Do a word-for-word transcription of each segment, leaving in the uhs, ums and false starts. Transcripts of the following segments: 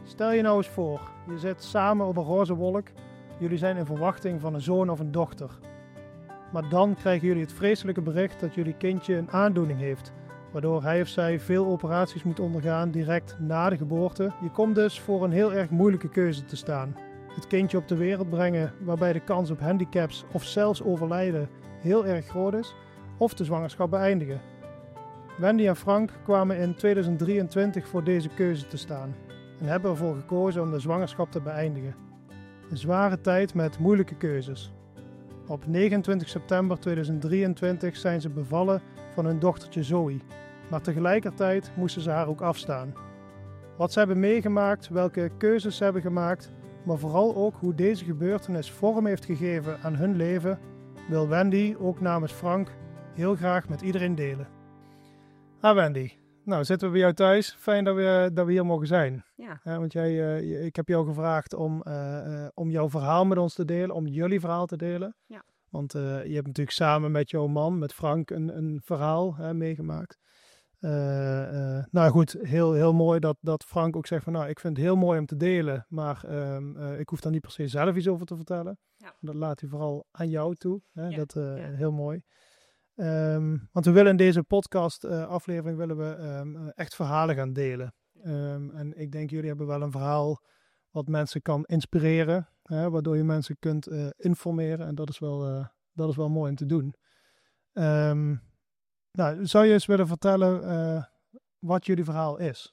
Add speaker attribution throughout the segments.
Speaker 1: Stel je nou eens voor, je zit samen op een roze wolk. Jullie zijn in verwachting van een zoon of een dochter. Maar dan krijgen jullie het vreselijke bericht dat jullie kindje een aandoening heeft, waardoor hij of zij veel operaties moet ondergaan direct na de geboorte. Je komt dus voor een heel erg moeilijke keuze te staan. Het kindje op de wereld brengen waarbij de kans op handicaps of zelfs overlijden heel erg groot is, of de zwangerschap beëindigen. Wendy en Frank kwamen in tweeduizend drieëntwintig voor deze keuze te staan en hebben ervoor gekozen om de zwangerschap te beëindigen. Een zware tijd met moeilijke keuzes. Op negenentwintig september tweeduizend drieëntwintig zijn ze bevallen van hun dochtertje Zoe, maar tegelijkertijd moesten ze haar ook afstaan. Wat ze hebben meegemaakt, welke keuzes ze hebben gemaakt, maar vooral ook hoe deze gebeurtenis vorm heeft gegeven aan hun leven, wil Wendy ook namens Frank heel graag met iedereen delen. Ah Wendy, nou zitten we bij jou thuis. Fijn dat we, dat we hier mogen zijn.
Speaker 2: Ja.
Speaker 1: Ja, want jij, uh, ik heb jou gevraagd om, uh, uh, om jouw verhaal met ons te delen, om jullie verhaal te delen.
Speaker 2: Ja.
Speaker 1: Want uh, je hebt natuurlijk samen met jouw man, met Frank, een, een verhaal hè, meegemaakt. Uh, uh, nou goed, heel, heel mooi dat, dat Frank ook zegt van nou, ik vind het heel mooi om te delen, maar um, uh, ik hoef daar niet per se zelf iets over te vertellen.
Speaker 2: Ja.
Speaker 1: Dat laat hij vooral aan jou toe. Hè?
Speaker 2: Ja.
Speaker 1: Dat uh,
Speaker 2: Ja.
Speaker 1: heel mooi. Um, want we willen in deze podcast uh, aflevering willen we um, echt verhalen gaan delen. Um, en ik denk jullie hebben wel een verhaal wat mensen kan inspireren, hè, waardoor je mensen kunt uh, informeren en dat is wel, uh, dat is wel mooi om te doen. Um, nou, zou je eens willen vertellen uh, wat jullie verhaal is?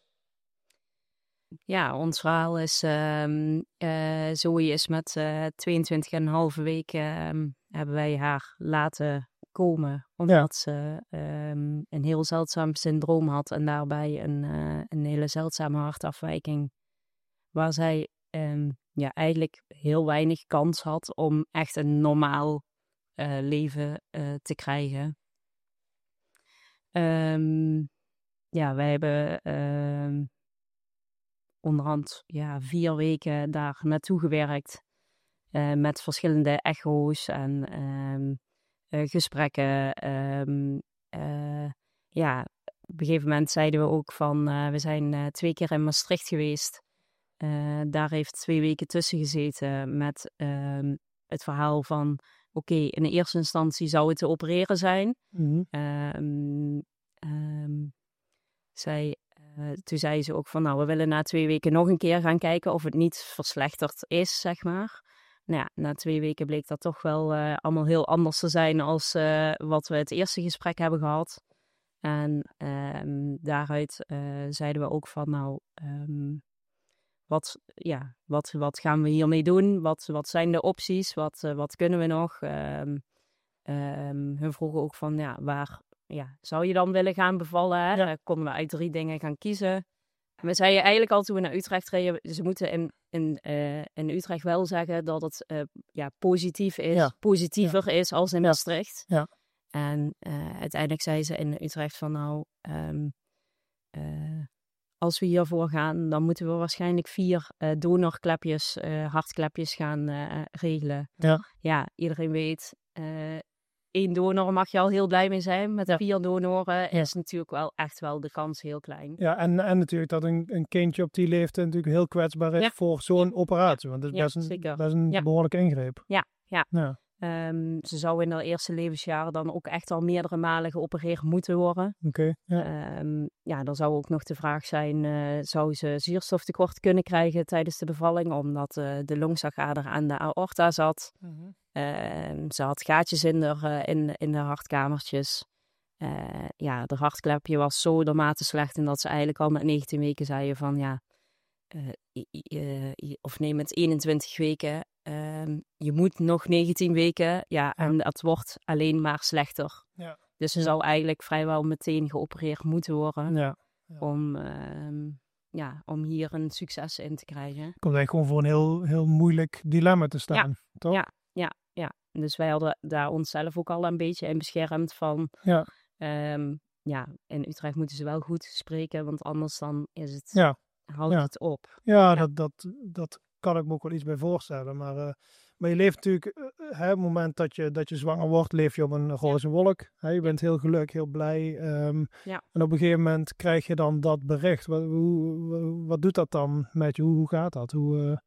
Speaker 2: Ja, ons verhaal is, um, uh, Zoe is met uh, tweeëntwintig en een halve week um, hebben wij haar laten komen, omdat ja. ze um, een heel zeldzaam syndroom had en daarbij een, uh, een hele zeldzame hartafwijking, waar zij um, ja, eigenlijk heel weinig kans had om echt een normaal uh, leven uh, te krijgen. Um, ja, wij hebben um, onderhand ja, vier weken daar naartoe gewerkt uh, met verschillende echo's en um, uh, gesprekken. Um, uh, ja, op een gegeven moment zeiden we ook van, uh, we zijn uh, twee keer in Maastricht geweest. Uh, daar heeft twee weken tussen gezeten met um, het verhaal van, oké, okay, in de eerste instantie zou het te opereren zijn.
Speaker 1: Mm-hmm.
Speaker 2: Um, um, zij, uh, toen zei ze ook van, nou, we willen na twee weken nog een keer gaan kijken of het niet verslechterd is, zeg maar. Nou ja, na twee weken bleek dat toch wel uh, allemaal heel anders te zijn als uh, wat we het eerste gesprek hebben gehad. En um, daaruit uh, zeiden we ook van, nou, um, wat, ja, wat, wat gaan we hiermee doen? Wat, wat zijn de opties? Wat, uh, wat kunnen we nog? Um, um, hun vroegen ook van, ja, waar ja, zou je dan willen gaan bevallen? Hè? Ja. Konden we uit drie dingen gaan kiezen. En we zeiden eigenlijk al toen we naar Utrecht reden, ze moeten in, in, uh, in Utrecht wel zeggen dat het uh, ja, positief is, ja. positiever ja. is als in ja. Maastricht.
Speaker 1: Ja.
Speaker 2: En uh, uiteindelijk zei ze in Utrecht van nou, um, uh, als we hiervoor gaan, dan moeten we waarschijnlijk vier uh, donorklepjes, uh, hartklepjes gaan uh, regelen.
Speaker 1: Ja.
Speaker 2: Ja, iedereen weet, uh, één donor mag je al heel blij mee zijn. Met ja. vier donoren ja. is natuurlijk wel echt wel de kans heel klein.
Speaker 1: Ja, en, en natuurlijk dat een, een kindje op die leeftijd natuurlijk heel kwetsbaar is ja. voor zo'n operatie. Want dat is
Speaker 2: ja,
Speaker 1: best een, best een ja. behoorlijke ingreep.
Speaker 2: Ja, ja.
Speaker 1: ja.
Speaker 2: Um, ze zou in haar eerste levensjaar dan ook echt al meerdere malen geopereerd moeten worden.
Speaker 1: Oké. Okay, ja.
Speaker 2: Um, ja, dan zou ook nog de vraag zijn, uh, zou ze zuurstoftekort kunnen krijgen tijdens de bevalling, omdat uh, de longslagader aan de aorta zat.
Speaker 1: Mm-hmm.
Speaker 2: Uh, ze had gaatjes in de, uh, in, in de hartkamertjes. Uh, ja, de hartklepje was zo dermate slecht en dat ze eigenlijk al met negentien weken zeiden van ja, uh, uh, uh, of nee, met eenentwintig weken. Um, je moet nog negentien weken, ja, ja, en het wordt alleen maar slechter.
Speaker 1: Ja.
Speaker 2: Dus ze
Speaker 1: ja.
Speaker 2: zou eigenlijk vrijwel meteen geopereerd moeten worden
Speaker 1: ja. Ja.
Speaker 2: Om, um, ja, om hier een succes in te krijgen.
Speaker 1: Komt eigenlijk gewoon voor een heel, heel moeilijk dilemma te staan,
Speaker 2: ja.
Speaker 1: toch?
Speaker 2: Ja, ja, ja. Dus wij hadden daar onszelf ook al een beetje in beschermd van,
Speaker 1: ja,
Speaker 2: um, ja, in Utrecht moeten ze wel goed spreken, want anders dan is het,
Speaker 1: ja.
Speaker 2: houdt
Speaker 1: ja.
Speaker 2: het op.
Speaker 1: Ja, ja. Dat, dat, dat kan ik me ook wel iets bij voorstellen, maar, uh, Maar je leeft natuurlijk, uh, hè, op het moment dat je, dat je zwanger wordt, leef je op een roze wolk. Hè, je bent heel gelukkig, heel blij. Um,
Speaker 2: ja.
Speaker 1: En op een gegeven moment krijg je dan dat bericht. Wat, hoe, wat doet dat dan met je? Hoe, hoe gaat dat? Hoe, uh...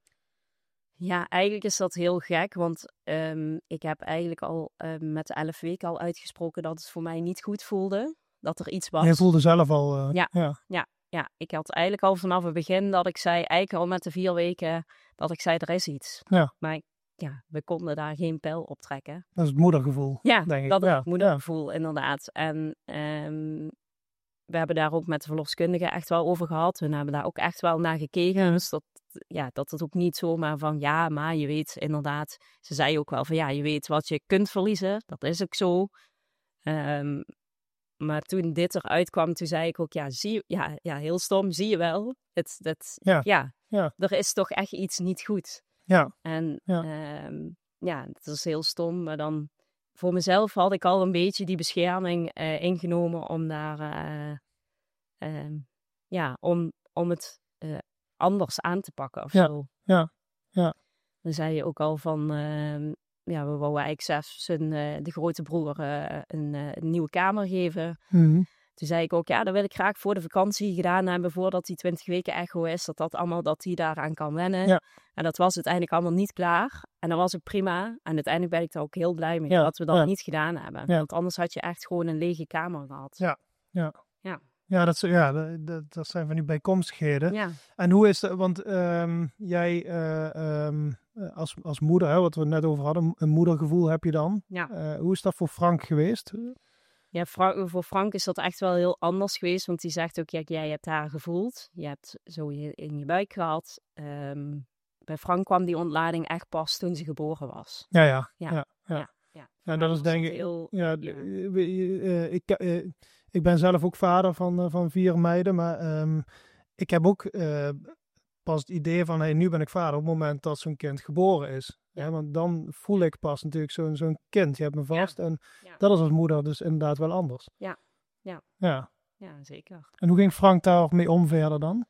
Speaker 2: Ja, eigenlijk is dat heel gek, want um, ik heb eigenlijk al uh, met de elf weken al uitgesproken dat het voor mij niet goed voelde. Dat er iets was.
Speaker 1: Je voelde zelf al... Uh,
Speaker 2: ja, ja. ja, ja. Ik had eigenlijk al vanaf het begin dat ik zei, eigenlijk al met de vier weken, dat ik zei er is iets.
Speaker 1: Ja.
Speaker 2: Maar ja, we konden daar geen pijl op trekken.
Speaker 1: Dat is het moedergevoel,
Speaker 2: ja,
Speaker 1: denk ik.
Speaker 2: Dat is
Speaker 1: ja,
Speaker 2: het moedergevoel, ja. Inderdaad. En um, we hebben daar ook met de verloskundige echt wel over gehad. We hebben daar ook echt wel naar gekeken. Dus dat, ja, dat het ook niet zomaar van, ja, maar je weet inderdaad. Ze zei ook wel van, ja, je weet wat je kunt verliezen. Dat is ook zo. Um, maar toen dit eruit kwam, toen zei ik ook, ja, zie je, ja, ja heel stom, zie je wel. Het, dat,
Speaker 1: ja.
Speaker 2: Ja,
Speaker 1: ja,
Speaker 2: er is toch echt iets niet goed.
Speaker 1: Ja.
Speaker 2: En
Speaker 1: ja,
Speaker 2: um, ja dat is heel stom. Maar dan, voor mezelf had ik al een beetje die bescherming uh, ingenomen om daar, uh, uh, ja, om, om het uh, anders aan te pakken of
Speaker 1: ja.
Speaker 2: zo.
Speaker 1: Ja, ja.
Speaker 2: Dan zei je ook al van, uh, ja, we wouden eigenlijk zelfs zijn, uh, de grote broer uh, een, uh, een nieuwe kamer geven.
Speaker 1: Mm-hmm.
Speaker 2: Toen zei ik ook, ja, dat wil ik graag voor de vakantie gedaan hebben, voordat die twintig weken echo is, dat dat allemaal, dat hij daaraan kan wennen.
Speaker 1: Ja.
Speaker 2: En dat was uiteindelijk allemaal niet klaar. En dat was ook prima. En uiteindelijk ben ik er ook heel blij mee
Speaker 1: ja.
Speaker 2: dat we dat
Speaker 1: ja.
Speaker 2: niet gedaan hebben.
Speaker 1: Ja.
Speaker 2: Want anders had je echt gewoon een lege kamer gehad.
Speaker 1: Ja, ja.
Speaker 2: Ja,
Speaker 1: ja, dat, ja dat, dat zijn van die bijkomstigheden.
Speaker 2: Ja.
Speaker 1: En hoe is dat, want um, jij uh, um, als, als moeder, hè, wat we het net over hadden, een moedergevoel heb je dan.
Speaker 2: Ja.
Speaker 1: Uh, hoe is dat voor Frank geweest?
Speaker 2: Ja, Frank, voor Frank is dat echt wel heel anders geweest. Want die zegt ook, ja, jij hebt haar gevoeld. Je hebt zo je, in je buik gehad. Um, bij Frank kwam die ontlading echt pas toen ze geboren was.
Speaker 1: Ja, ja.
Speaker 2: Ja,
Speaker 1: ja, ja.
Speaker 2: ja, ja.
Speaker 1: ja dat is denk ik...
Speaker 2: Heel,
Speaker 1: ja,
Speaker 2: ja.
Speaker 1: uh, ik, uh, ik ben zelf ook vader van, uh, van vier meiden. Maar um, ik heb ook uh, pas het idee van, hey, nu ben ik vader op het moment dat zo'n kind geboren is.
Speaker 2: Ja.
Speaker 1: Ja, want dan voel ik pas natuurlijk zo'n zo'n kind. Je hebt me vast.
Speaker 2: Ja.
Speaker 1: En
Speaker 2: ja.
Speaker 1: dat is als moeder dus inderdaad wel anders.
Speaker 2: Ja, ja.
Speaker 1: Ja,
Speaker 2: ja zeker.
Speaker 1: En hoe ging Frank daar mee om verder dan?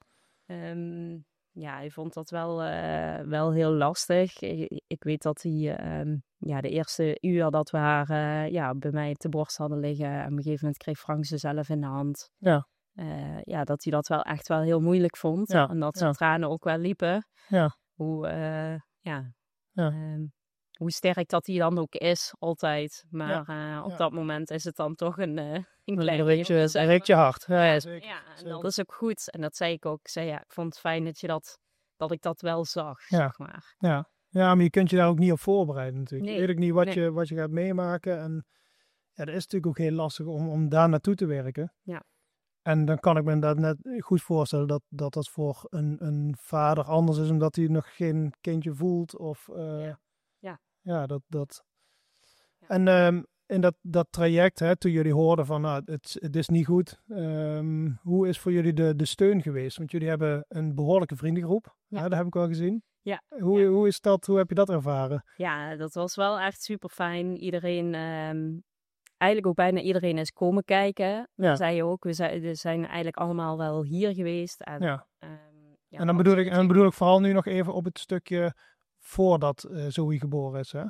Speaker 2: Um, ja, hij vond dat wel, uh, wel heel lastig. Ik, ik weet dat hij um, ja, de eerste uur dat we haar uh, ja, bij mij te borst hadden liggen. En op een gegeven moment kreeg Frank ze zelf in de hand.
Speaker 1: Ja.
Speaker 2: Uh, ja, dat hij dat wel echt wel heel moeilijk vond.
Speaker 1: Ja.
Speaker 2: En dat zijn
Speaker 1: ja.
Speaker 2: tranen ook wel liepen.
Speaker 1: Ja.
Speaker 2: Hoe, uh, ja...
Speaker 1: Ja.
Speaker 2: Um, hoe sterk dat hij dan ook is, altijd. Maar ja. uh, op
Speaker 1: ja.
Speaker 2: dat moment is het dan toch een, uh, een
Speaker 1: klein reetje. Een reetje hard. Ja, ja, zeker.
Speaker 2: Ja, en dat is ook goed. En dat zei ik ook. Ik zei, ja, ik vond het fijn dat, je dat, dat ik dat wel zag,
Speaker 1: ja.
Speaker 2: zeg maar.
Speaker 1: Ja. ja, maar je kunt je daar ook niet op voorbereiden natuurlijk.
Speaker 2: Nee.
Speaker 1: Je weet ook niet wat,
Speaker 2: nee.
Speaker 1: je, wat je gaat meemaken. En ja, dat is natuurlijk ook heel lastig om, om daar naartoe te werken.
Speaker 2: Ja.
Speaker 1: En dan kan ik me dat net goed voorstellen dat dat, dat voor een, een vader anders is, omdat hij nog geen kindje voelt. Of uh,
Speaker 2: ja. Ja.
Speaker 1: ja, dat. dat.
Speaker 2: Ja.
Speaker 1: En um, in dat, dat traject, hè, toen jullie hoorden van nou, het, het is niet goed. Um, hoe is voor jullie de, de steun geweest? Want jullie hebben een behoorlijke vriendengroep.
Speaker 2: Ja.
Speaker 1: Hè, dat heb ik al gezien.
Speaker 2: Ja.
Speaker 1: Hoe,
Speaker 2: ja.
Speaker 1: hoe is dat? Hoe heb je dat ervaren?
Speaker 2: Ja, dat was wel echt super fijn. Iedereen, um, eigenlijk ook bijna iedereen is komen kijken.
Speaker 1: Ja.
Speaker 2: Zei je ook, we zijn, we zijn eigenlijk allemaal wel hier geweest. En,
Speaker 1: ja.
Speaker 2: Um, ja,
Speaker 1: en dan bedoel, ik, en dan bedoel ik vooral nu nog even op het stukje voordat uh, Zoe geboren is, hè?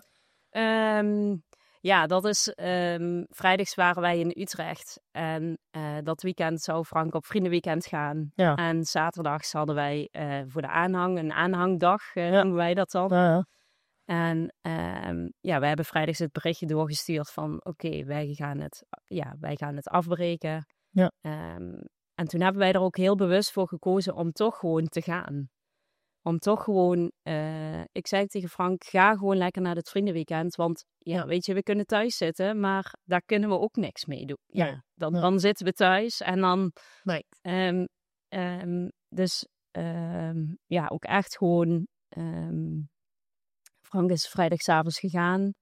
Speaker 2: Um, ja, dat is... Um, vrijdags waren wij in Utrecht. En uh, dat weekend zou Frank op vriendenweekend gaan.
Speaker 1: Ja.
Speaker 2: En zaterdags hadden wij uh, voor de aanhang, een aanhangdag, uh,
Speaker 1: ja.
Speaker 2: noemen wij dat dan.
Speaker 1: Ja, ja.
Speaker 2: En um, ja, wij hebben vrijdags het berichtje doorgestuurd van... Oké, okay, wij gaan het, ja, wij gaan het afbreken.
Speaker 1: Ja.
Speaker 2: Um, en toen hebben wij er ook heel bewust voor gekozen om toch gewoon te gaan. Om toch gewoon, uh, ik zei tegen Frank, ga gewoon lekker naar het vriendenweekend. Want ja, weet je, we kunnen thuis zitten, maar daar kunnen we ook niks mee doen. Ja,
Speaker 1: nee.
Speaker 2: dan,
Speaker 1: ja.
Speaker 2: dan zitten we thuis en dan...
Speaker 1: Nee.
Speaker 2: Um, um, dus um, ja, ook echt gewoon... Um, Frank is vrijdagavond gegaan.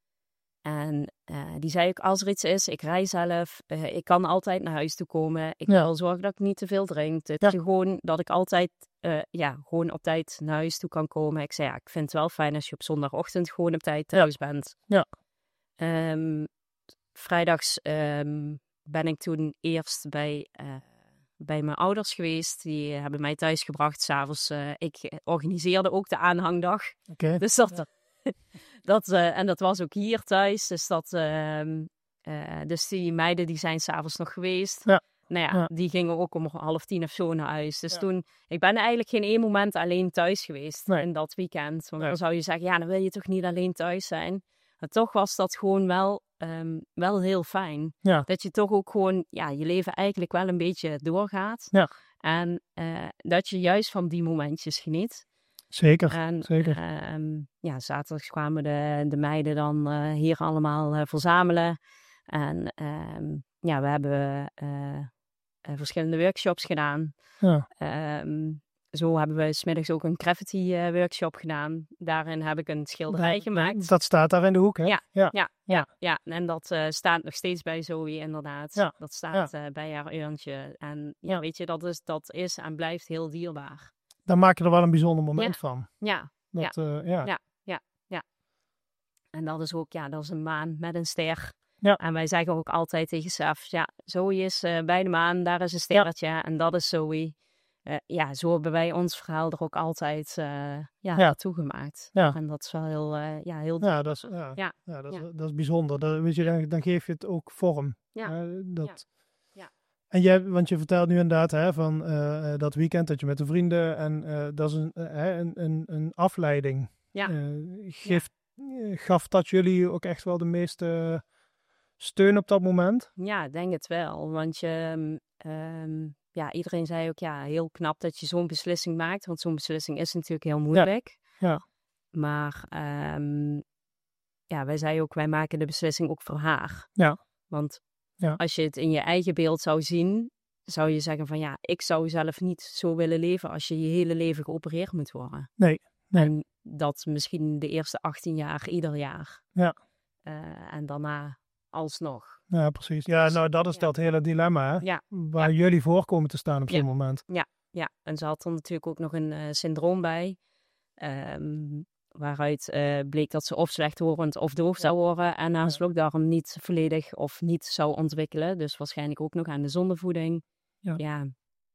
Speaker 2: En uh, die zei ook, als er iets is, ik rij zelf. Uh, ik kan altijd naar huis toe komen. Ik
Speaker 1: ja.
Speaker 2: wil zorgen dat ik niet te veel drink. Het
Speaker 1: ja.
Speaker 2: gewoon dat ik altijd uh, ja, gewoon op tijd naar huis toe kan komen. Ik zei, ja, ik vind het wel fijn als je op zondagochtend gewoon op tijd thuis bent.
Speaker 1: Ja.
Speaker 2: Um, vrijdags um, ben ik toen eerst bij, uh, bij mijn ouders geweest. Die hebben mij thuis gebracht. 's Avonds, uh, ik organiseerde ook de aanhangdag.
Speaker 1: Okay.
Speaker 2: Dus dat...
Speaker 1: Ja.
Speaker 2: dat, uh, en dat was ook hier thuis. Dus, dat, uh, uh, dus die meiden die zijn s'avonds nog geweest.
Speaker 1: Ja.
Speaker 2: Nou ja,
Speaker 1: Ja.
Speaker 2: die gingen ook om half tien of zo naar huis. Dus
Speaker 1: Ja.
Speaker 2: toen, ik ben eigenlijk geen één moment alleen thuis geweest
Speaker 1: Nee.
Speaker 2: in dat weekend. Want
Speaker 1: Nee.
Speaker 2: dan zou je zeggen, ja, dan wil je toch niet alleen thuis zijn. Maar toch was dat gewoon wel, um, wel heel fijn.
Speaker 1: Ja.
Speaker 2: Dat je toch ook gewoon, ja, je leven eigenlijk wel een beetje doorgaat.
Speaker 1: Ja.
Speaker 2: En uh, dat je juist van die momentjes geniet.
Speaker 1: Zeker,
Speaker 2: en,
Speaker 1: zeker.
Speaker 2: Uh, ja, zaterdags kwamen de, de meiden dan uh, hier allemaal uh, verzamelen. En uh, ja, we hebben uh, uh, verschillende workshops gedaan.
Speaker 1: Ja.
Speaker 2: Uh, zo hebben we 's middags ook een graffiti uh, workshop gedaan. Daarin heb ik een schilderij
Speaker 1: dat,
Speaker 2: gemaakt.
Speaker 1: Dat staat daar in de hoek, hè?
Speaker 2: Ja,
Speaker 1: ja,
Speaker 2: ja, ja, ja. En dat uh, staat nog steeds bij Zoe, inderdaad.
Speaker 1: Ja.
Speaker 2: Dat staat
Speaker 1: ja.
Speaker 2: uh, bij haar urntje. En ja,
Speaker 1: ja,
Speaker 2: weet je, dat is, dat is en blijft heel dierbaar.
Speaker 1: Dan maak je er wel een bijzonder moment
Speaker 2: ja.
Speaker 1: van.
Speaker 2: Ja.
Speaker 1: Dat,
Speaker 2: ja.
Speaker 1: Uh, ja.
Speaker 2: ja, ja, ja. En dat is ook, ja, dat is een maan met een ster.
Speaker 1: Ja.
Speaker 2: En wij zeggen ook altijd tegen Saf, ja, Zoe is uh, bij de maan, daar is een sterretje ja. en dat is Zoe. Uh, ja, zo hebben wij ons verhaal er ook altijd uh, ja,
Speaker 1: ja.
Speaker 2: toegemaakt.
Speaker 1: Ja.
Speaker 2: En dat is wel heel, uh, ja, heel...
Speaker 1: Ja, dat is, ja.
Speaker 2: Ja.
Speaker 1: Ja, dat,
Speaker 2: ja.
Speaker 1: Is, dat is bijzonder. Dat, weet je, dan, dan geef je het ook vorm.
Speaker 2: Ja.
Speaker 1: Uh, dat...
Speaker 2: ja. ja.
Speaker 1: En jij, want je vertelt nu inderdaad hè, van uh, dat weekend dat je met de vrienden en uh, dat is een, uh, een, een, een afleiding.
Speaker 2: Ja.
Speaker 1: Uh, geeft, ja. Gaf dat jullie ook echt wel de meeste steun op dat moment?
Speaker 2: Ja, ik denk het wel. Want je, um, ja, iedereen zei ook, ja, heel knap dat je zo'n beslissing maakt. Want zo'n beslissing is natuurlijk heel moeilijk.
Speaker 1: Ja. ja.
Speaker 2: Maar um, ja, wij zeiden ook, wij maken de beslissing ook voor haar.
Speaker 1: Ja.
Speaker 2: Want
Speaker 1: ja.
Speaker 2: als je het in je eigen beeld zou zien, zou je zeggen van ja, ik zou zelf niet zo willen leven als je je hele leven geopereerd moet worden.
Speaker 1: Nee. nee.
Speaker 2: En dat misschien de eerste achttien jaar, ieder jaar.
Speaker 1: Ja.
Speaker 2: Uh, en daarna alsnog.
Speaker 1: Ja, precies. Ja, nou dat is ja. dat hele dilemma, hè?
Speaker 2: Ja.
Speaker 1: Waar
Speaker 2: ja.
Speaker 1: jullie voor komen te staan op
Speaker 2: ja.
Speaker 1: zo'n moment.
Speaker 2: Ja, ja. En ze had er natuurlijk ook nog een uh, syndroom bij. Um, waaruit uh, bleek dat ze of slechthorend of doof zou worden. En haar ja. slokdarm niet volledig of niet zou ontwikkelen. Dus waarschijnlijk ook nog aan de zondevoeding.
Speaker 1: Ja.
Speaker 2: ja.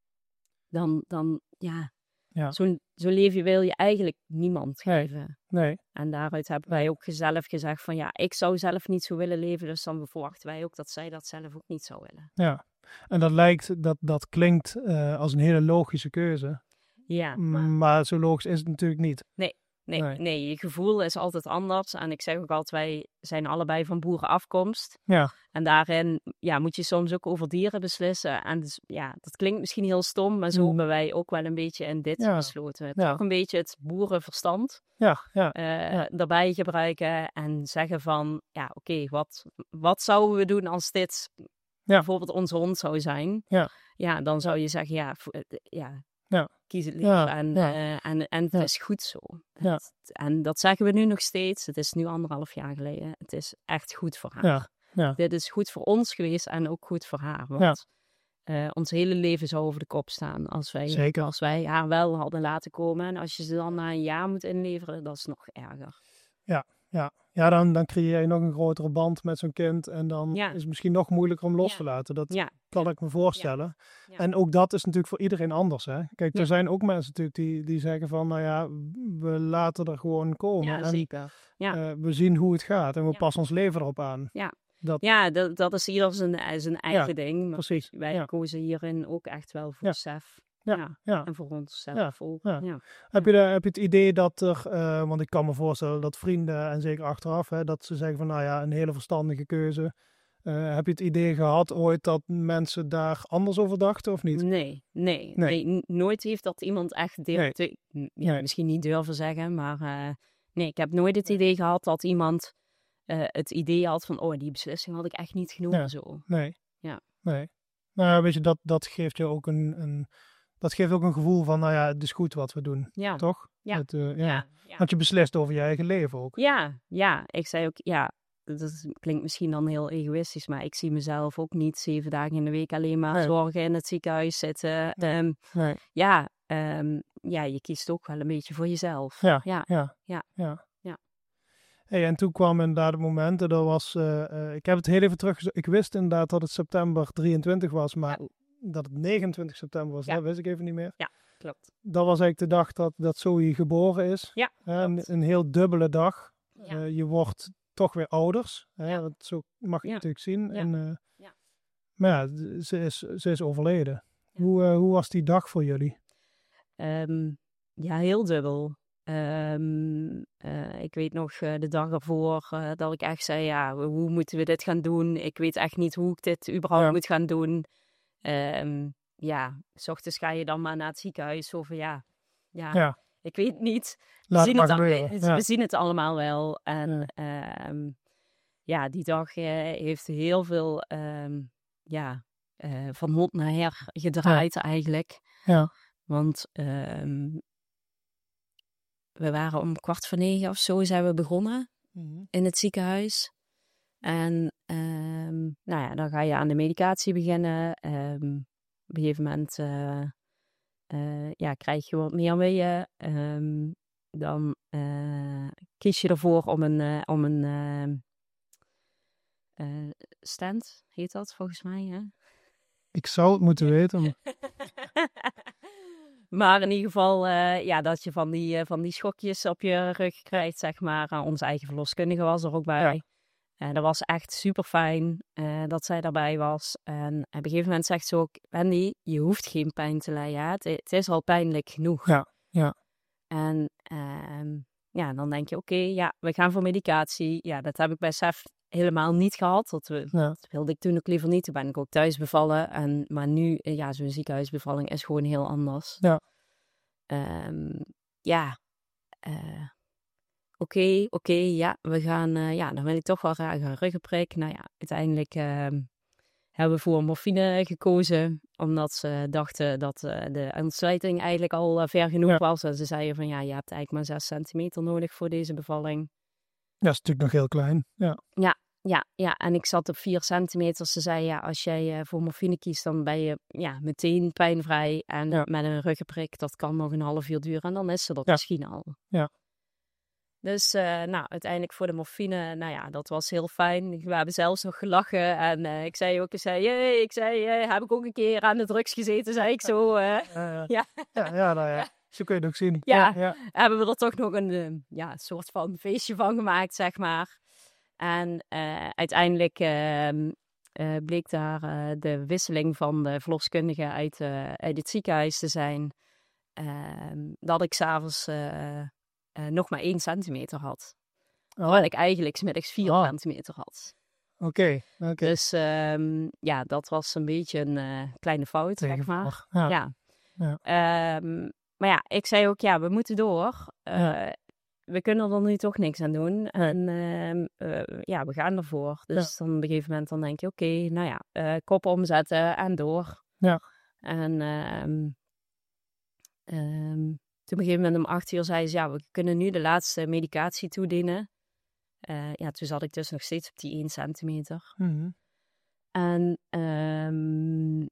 Speaker 2: Dan, dan, ja...
Speaker 1: Ja.
Speaker 2: Zo'n zo leven wil je eigenlijk niemand
Speaker 1: nee.
Speaker 2: geven.
Speaker 1: Nee.
Speaker 2: En daaruit hebben wij ook zelf gezegd van ja, ik zou zelf niet zo willen leven. Dus dan verwachten wij ook dat zij dat zelf ook niet zou willen.
Speaker 1: Ja, en dat lijkt, dat, dat klinkt uh, als een hele logische keuze.
Speaker 2: Ja.
Speaker 1: Maar... maar zo logisch is het natuurlijk niet.
Speaker 2: Nee. Nee, nee. nee, je gevoel is altijd anders. En ik zeg ook altijd, wij zijn allebei van boerenafkomst.
Speaker 1: Ja.
Speaker 2: En daarin ja, moet je soms ook over dieren beslissen. En dus, ja, dat klinkt misschien heel stom, maar zo mm. hebben wij ook wel een beetje in dit
Speaker 1: ja.
Speaker 2: besloten.
Speaker 1: Ja.
Speaker 2: Toch een beetje het boerenverstand
Speaker 1: ja, ja.
Speaker 2: Uh,
Speaker 1: ja.
Speaker 2: daarbij gebruiken. En zeggen van, ja oké, okay, wat, wat zouden we doen als dit ja. bijvoorbeeld onze hond zou zijn?
Speaker 1: Ja,
Speaker 2: ja dan zou je zeggen, ja... ja
Speaker 1: Ja.
Speaker 2: kies het liever
Speaker 1: ja,
Speaker 2: en,
Speaker 1: ja.
Speaker 2: uh, en, en het
Speaker 1: ja.
Speaker 2: is goed zo.
Speaker 1: Ja.
Speaker 2: Het, en dat zeggen we nu nog steeds. Het is nu anderhalf jaar geleden. Het is echt goed voor haar.
Speaker 1: Ja. Ja.
Speaker 2: Dit is goed voor ons geweest en ook goed voor haar. Want ja. uh, ons hele leven zou over de kop staan als wij,
Speaker 1: Zeker.
Speaker 2: als wij haar wel hadden laten komen. En als je ze dan na een jaar moet inleveren, dat is nog erger.
Speaker 1: Ja, ja. Ja, dan, dan creëer je nog een grotere band met zo'n kind. En dan
Speaker 2: ja.
Speaker 1: is het misschien nog moeilijker om los
Speaker 2: ja.
Speaker 1: te laten. Dat
Speaker 2: ja.
Speaker 1: kan ik me voorstellen.
Speaker 2: Ja. Ja.
Speaker 1: En ook dat is natuurlijk voor iedereen anders. Hè? Kijk, er
Speaker 2: ja.
Speaker 1: zijn ook mensen natuurlijk die, die zeggen van... Nou ja, we laten er gewoon komen.
Speaker 2: Ja,
Speaker 1: en,
Speaker 2: zeker. Ja.
Speaker 1: Uh, we zien hoe het gaat. En we
Speaker 2: ja.
Speaker 1: passen ons leven erop aan.
Speaker 2: Ja.
Speaker 1: Dat...
Speaker 2: Ja, dat, dat is ieder zijn, zijn eigen
Speaker 1: ja,
Speaker 2: ding. Maar
Speaker 1: precies.
Speaker 2: wij
Speaker 1: ja.
Speaker 2: kozen hierin ook echt wel voor
Speaker 1: ja.
Speaker 2: Sef.
Speaker 1: Ja.
Speaker 2: Ja.
Speaker 1: Ja.
Speaker 2: En voor onszelf
Speaker 1: ja.
Speaker 2: ook.
Speaker 1: Ja.
Speaker 2: Ja.
Speaker 1: Heb, je de, heb je het idee dat er, uh, want ik kan me voorstellen dat vrienden, en zeker achteraf, hè, dat ze zeggen van nou ja, een hele verstandige keuze. Uh, heb je het idee gehad ooit dat mensen daar anders over dachten of niet?
Speaker 2: Nee, nee. nee. nee nooit heeft dat iemand echt durven te, ja, nee. misschien niet durven zeggen, maar uh, nee, ik heb nooit het idee gehad dat iemand uh, het idee had van oh, die beslissing had ik echt niet genomen
Speaker 1: ja.
Speaker 2: zo.
Speaker 1: Nee.
Speaker 2: Ja.
Speaker 1: Nee. Nou, weet je, dat, dat geeft je ook een, een dat geeft ook een gevoel van, nou ja, het is goed wat we doen.
Speaker 2: Ja.
Speaker 1: Toch?
Speaker 2: Ja.
Speaker 1: Het, uh, ja.
Speaker 2: Ja, ja.
Speaker 1: Want je beslist over je eigen leven ook.
Speaker 2: Ja, ja. Ik zei ook, ja, dat klinkt misschien dan heel egoïstisch, maar ik zie mezelf ook niet zeven dagen in de week alleen maar
Speaker 1: nee.
Speaker 2: zorgen in het ziekenhuis zitten.
Speaker 1: Nee.
Speaker 2: Um,
Speaker 1: nee.
Speaker 2: Ja, um, ja, je kiest ook wel een beetje voor jezelf.
Speaker 1: Ja,
Speaker 2: ja,
Speaker 1: ja.
Speaker 2: ja.
Speaker 1: ja.
Speaker 2: ja.
Speaker 1: Hey, en toen kwam inderdaad het moment, dat was, uh, uh, ik heb het heel even terug, ik wist inderdaad dat het september drieëntwintig was, maar ja. dat het negenentwintig september was, ja. dat wist ik even niet meer.
Speaker 2: Ja, klopt.
Speaker 1: Dat was eigenlijk de dag dat, dat Zoe geboren is.
Speaker 2: Ja,
Speaker 1: uh, een, een heel dubbele dag.
Speaker 2: Ja.
Speaker 1: Uh, je wordt toch weer ouders. Hè?
Speaker 2: Ja.
Speaker 1: Dat zo mag je
Speaker 2: Ja.
Speaker 1: natuurlijk zien.
Speaker 2: Ja.
Speaker 1: En, uh,
Speaker 2: Ja.
Speaker 1: Maar ja, ze is, ze is overleden.
Speaker 2: Ja.
Speaker 1: Hoe, uh, hoe was die dag voor jullie?
Speaker 2: Um, ja, heel dubbel. Um, uh, ik weet nog uh, de dag ervoor uh, dat ik echt zei, ja, hoe moeten we dit gaan doen? Ik weet echt niet hoe ik dit überhaupt ja. moet gaan doen. Um, ja, 's ochtends ga je dan maar naar het ziekenhuis. Of ja, ja, ja. ik weet niet. We zien, het al, ja. we zien het allemaal wel. En ja, um, ja die dag uh, heeft heel veel um, ja, uh, van hot naar her gedraaid ja. eigenlijk.
Speaker 1: Ja.
Speaker 2: Want um, we waren om kwart voor negen of zo zijn we begonnen mm-hmm. in het ziekenhuis. En um, nou ja, dan ga je aan de medicatie beginnen. Um, op een gegeven moment uh, uh, ja, krijg je wat meer mee. Um, dan uh, kies je ervoor om een, uh, om een uh, uh, stent, heet dat volgens mij. Hè?
Speaker 1: Ik zou het moeten weten.
Speaker 2: Maar in ieder geval, uh, ja, dat je van die, uh, van die schokjes op je rug krijgt, zeg maar. Uh, onze eigen verloskundige was er ook bij. Ja. Uh, dat was echt super fijn uh, dat zij daarbij was. En op een gegeven moment zegt ze ook, Wendy, je hoeft geen pijn te lijden. Het, het is al pijnlijk genoeg.
Speaker 1: Ja, ja.
Speaker 2: En uh, ja, dan denk je, oké, okay, ja, we gaan voor medicatie. Ja, dat heb ik bij Sef helemaal niet gehad. Dat, we, ja. dat wilde ik toen ook liever niet. Toen ben ik ook thuis bevallen. En, maar nu, ja, zo'n ziekenhuisbevalling is gewoon heel anders.
Speaker 1: Ja.
Speaker 2: Um, ja, uh, oké, okay, oké, okay, ja, we gaan, uh, ja, dan wil ik toch wel graag een ruggenprik. Nou ja, uiteindelijk uh, hebben we voor morfine gekozen, omdat ze dachten dat uh, de ontsluiting eigenlijk al uh, ver genoeg ja. was. En ze zeiden van, ja, je hebt eigenlijk maar zes centimeter nodig voor deze bevalling.
Speaker 1: Ja, dat is natuurlijk nog heel klein, ja.
Speaker 2: Ja, ja, ja, en ik zat op vier centimeter. Ze zei, ja, als jij uh, voor morfine kiest, dan ben je ja, meteen pijnvrij. En ja. met een ruggenprik, dat kan nog een half uur duren. En dan is ze dat ja. misschien al.
Speaker 1: Ja.
Speaker 2: Dus, uh, nou, uiteindelijk voor de morfine, nou ja, dat was heel fijn. We hebben zelfs nog gelachen. En uh, ik zei ook, ik zei, hey, ik zei, uh, heb ik ook een keer aan de drugs gezeten, zei ik zo. Uh,
Speaker 1: ja, ja. Ja. Ja, ja, nou ja. Zo kun je het ook zien.
Speaker 2: Ja,
Speaker 1: ja, ja.
Speaker 2: hebben we er toch nog een uh, ja, soort van feestje van gemaakt, zeg maar. En uh, uiteindelijk uh, uh, bleek daar uh, de wisseling van de verloskundige uit, uh, uit het ziekenhuis te zijn. Uh, dat ik s'avonds uh, uh, nog maar één centimeter had. Oh. Terwijl ik eigenlijk 's middags vier oh. centimeter had.
Speaker 1: Oké. Okay, okay.
Speaker 2: Dus um, ja, dat was een beetje een uh, kleine fout, zeg maar.
Speaker 1: Ja.
Speaker 2: ja.
Speaker 1: ja.
Speaker 2: Um, maar ja, ik zei ook, ja, we moeten door. Uh, ja. We kunnen er nu toch niks aan doen. En uh, uh, ja, we gaan ervoor. Dus ja. dan op een gegeven moment dan denk je, oké, okay, nou ja, uh, kop omzetten en door.
Speaker 1: Ja.
Speaker 2: En uh, um, um, toen op een gegeven moment om acht uur zei ze, ja, we kunnen nu de laatste medicatie toedienen. Uh, ja, toen zat ik dus nog steeds op die één centimeter.
Speaker 1: Mm-hmm.
Speaker 2: En um,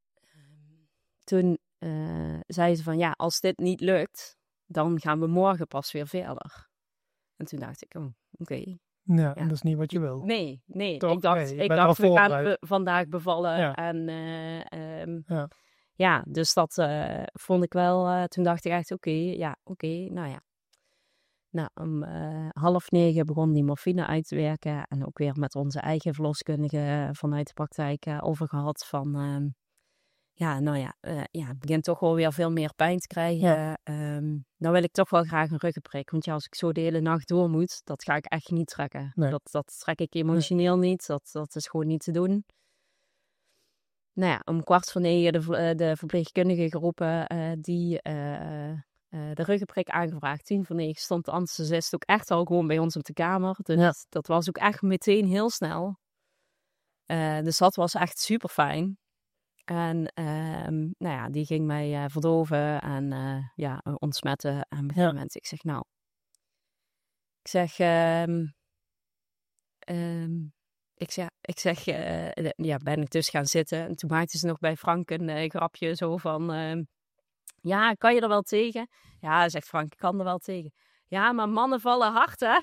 Speaker 2: toen uh, zei ze van, ja, als dit niet lukt, dan gaan we morgen pas weer verder. En toen dacht ik, oh, oké. Okay.
Speaker 1: Ja, ja, en dat is niet wat je wil.
Speaker 2: Nee, nee.
Speaker 1: Toch?
Speaker 2: Ik dacht,
Speaker 1: nee,
Speaker 2: ik dacht we gaan be- vandaag bevallen. Ja. En uh, um, ja. ja, dus dat uh, vond ik wel... Uh, toen dacht ik echt, oké, okay, ja, oké, okay, nou ja. Nou, om uh, half negen begon die morfine uit te werken. En ook weer met onze eigen verloskundige vanuit de praktijk uh, over gehad van... Uh, ja, nou ja, uh, ja, het begint toch wel weer veel meer pijn te krijgen. Ja. Um, dan wil ik toch wel graag een ruggenprik. Want ja, als ik zo de hele nacht door moet, dat ga ik echt niet trekken. Nee. Dat, dat trek ik emotioneel nee. niet. Dat, dat is gewoon niet te doen. Nou ja, om kwart voor negen de, de verpleegkundige geroepen uh, die uh, uh, de ruggenprik aangevraagd. Tien voor negen stond de anesthesist ook echt al gewoon bij ons op de kamer. Dus ja. dat was ook echt meteen heel snel. Uh, dus dat was echt super fijn. En um, nou ja, die ging mij uh, verdoven en uh, ja, ontsmetten. En op een gegeven ja. moment, ik zeg nou, ik zeg, um, um, ik zeg, ik zeg uh, ja, ben ik dus gaan zitten. En toen maakte ze nog bij Frank een uh, grapje zo van, uh, ja, kan je er wel tegen? Ja, zegt Frank, ik kan er wel tegen. Ja, maar mannen vallen hard, hè?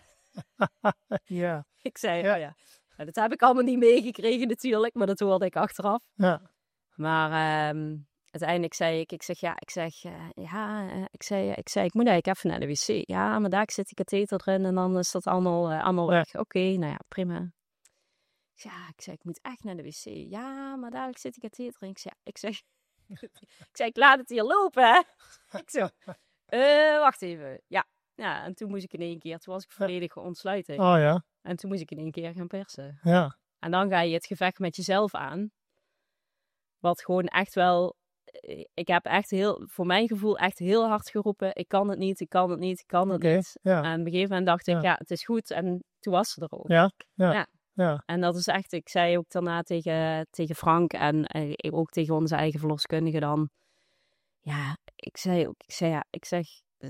Speaker 1: Ja.
Speaker 2: Ik zei, ja. Oh ja, nou, dat heb ik allemaal niet meegekregen natuurlijk, maar dat hoorde ik achteraf.
Speaker 1: Ja.
Speaker 2: Maar um, uiteindelijk zei ik, ik zeg ja, ik zeg, uh, ja, uh, ik zei, ik zei, ik moet eigenlijk even naar de wc. Ja, maar daar zit die katheter erin en dan is dat allemaal, uh, allemaal weg. Oké, okay, nou ja, prima. Ja, ik zei, ik moet echt naar de wc. Ja, maar daar zit die katheter in. Ik zeg, ik zeg, ik zeg, ik laat het hier lopen, hè. Ik zo, uh, wacht even. Ja. Ja, en toen moest ik in één keer, toen was ik volledig ontsluiting.
Speaker 1: Oh ja.
Speaker 2: En toen moest ik in één keer gaan persen.
Speaker 1: Ja.
Speaker 2: En dan ga je het gevecht met jezelf aan. Wat gewoon echt wel, ik heb echt heel, voor mijn gevoel echt heel hard geroepen. Ik kan het niet, ik kan het niet, ik kan het
Speaker 1: okay,
Speaker 2: niet.
Speaker 1: Ja.
Speaker 2: En op een gegeven moment dacht ik,
Speaker 1: ja.
Speaker 2: ja, het is goed. En toen was ze er ook.
Speaker 1: Ja, ja.
Speaker 2: ja.
Speaker 1: ja.
Speaker 2: En dat is echt, ik zei ook daarna tegen, tegen Frank en eh, ook tegen onze eigen verloskundige dan. Ja, ik zei ook, ik zei ja, ik zeg,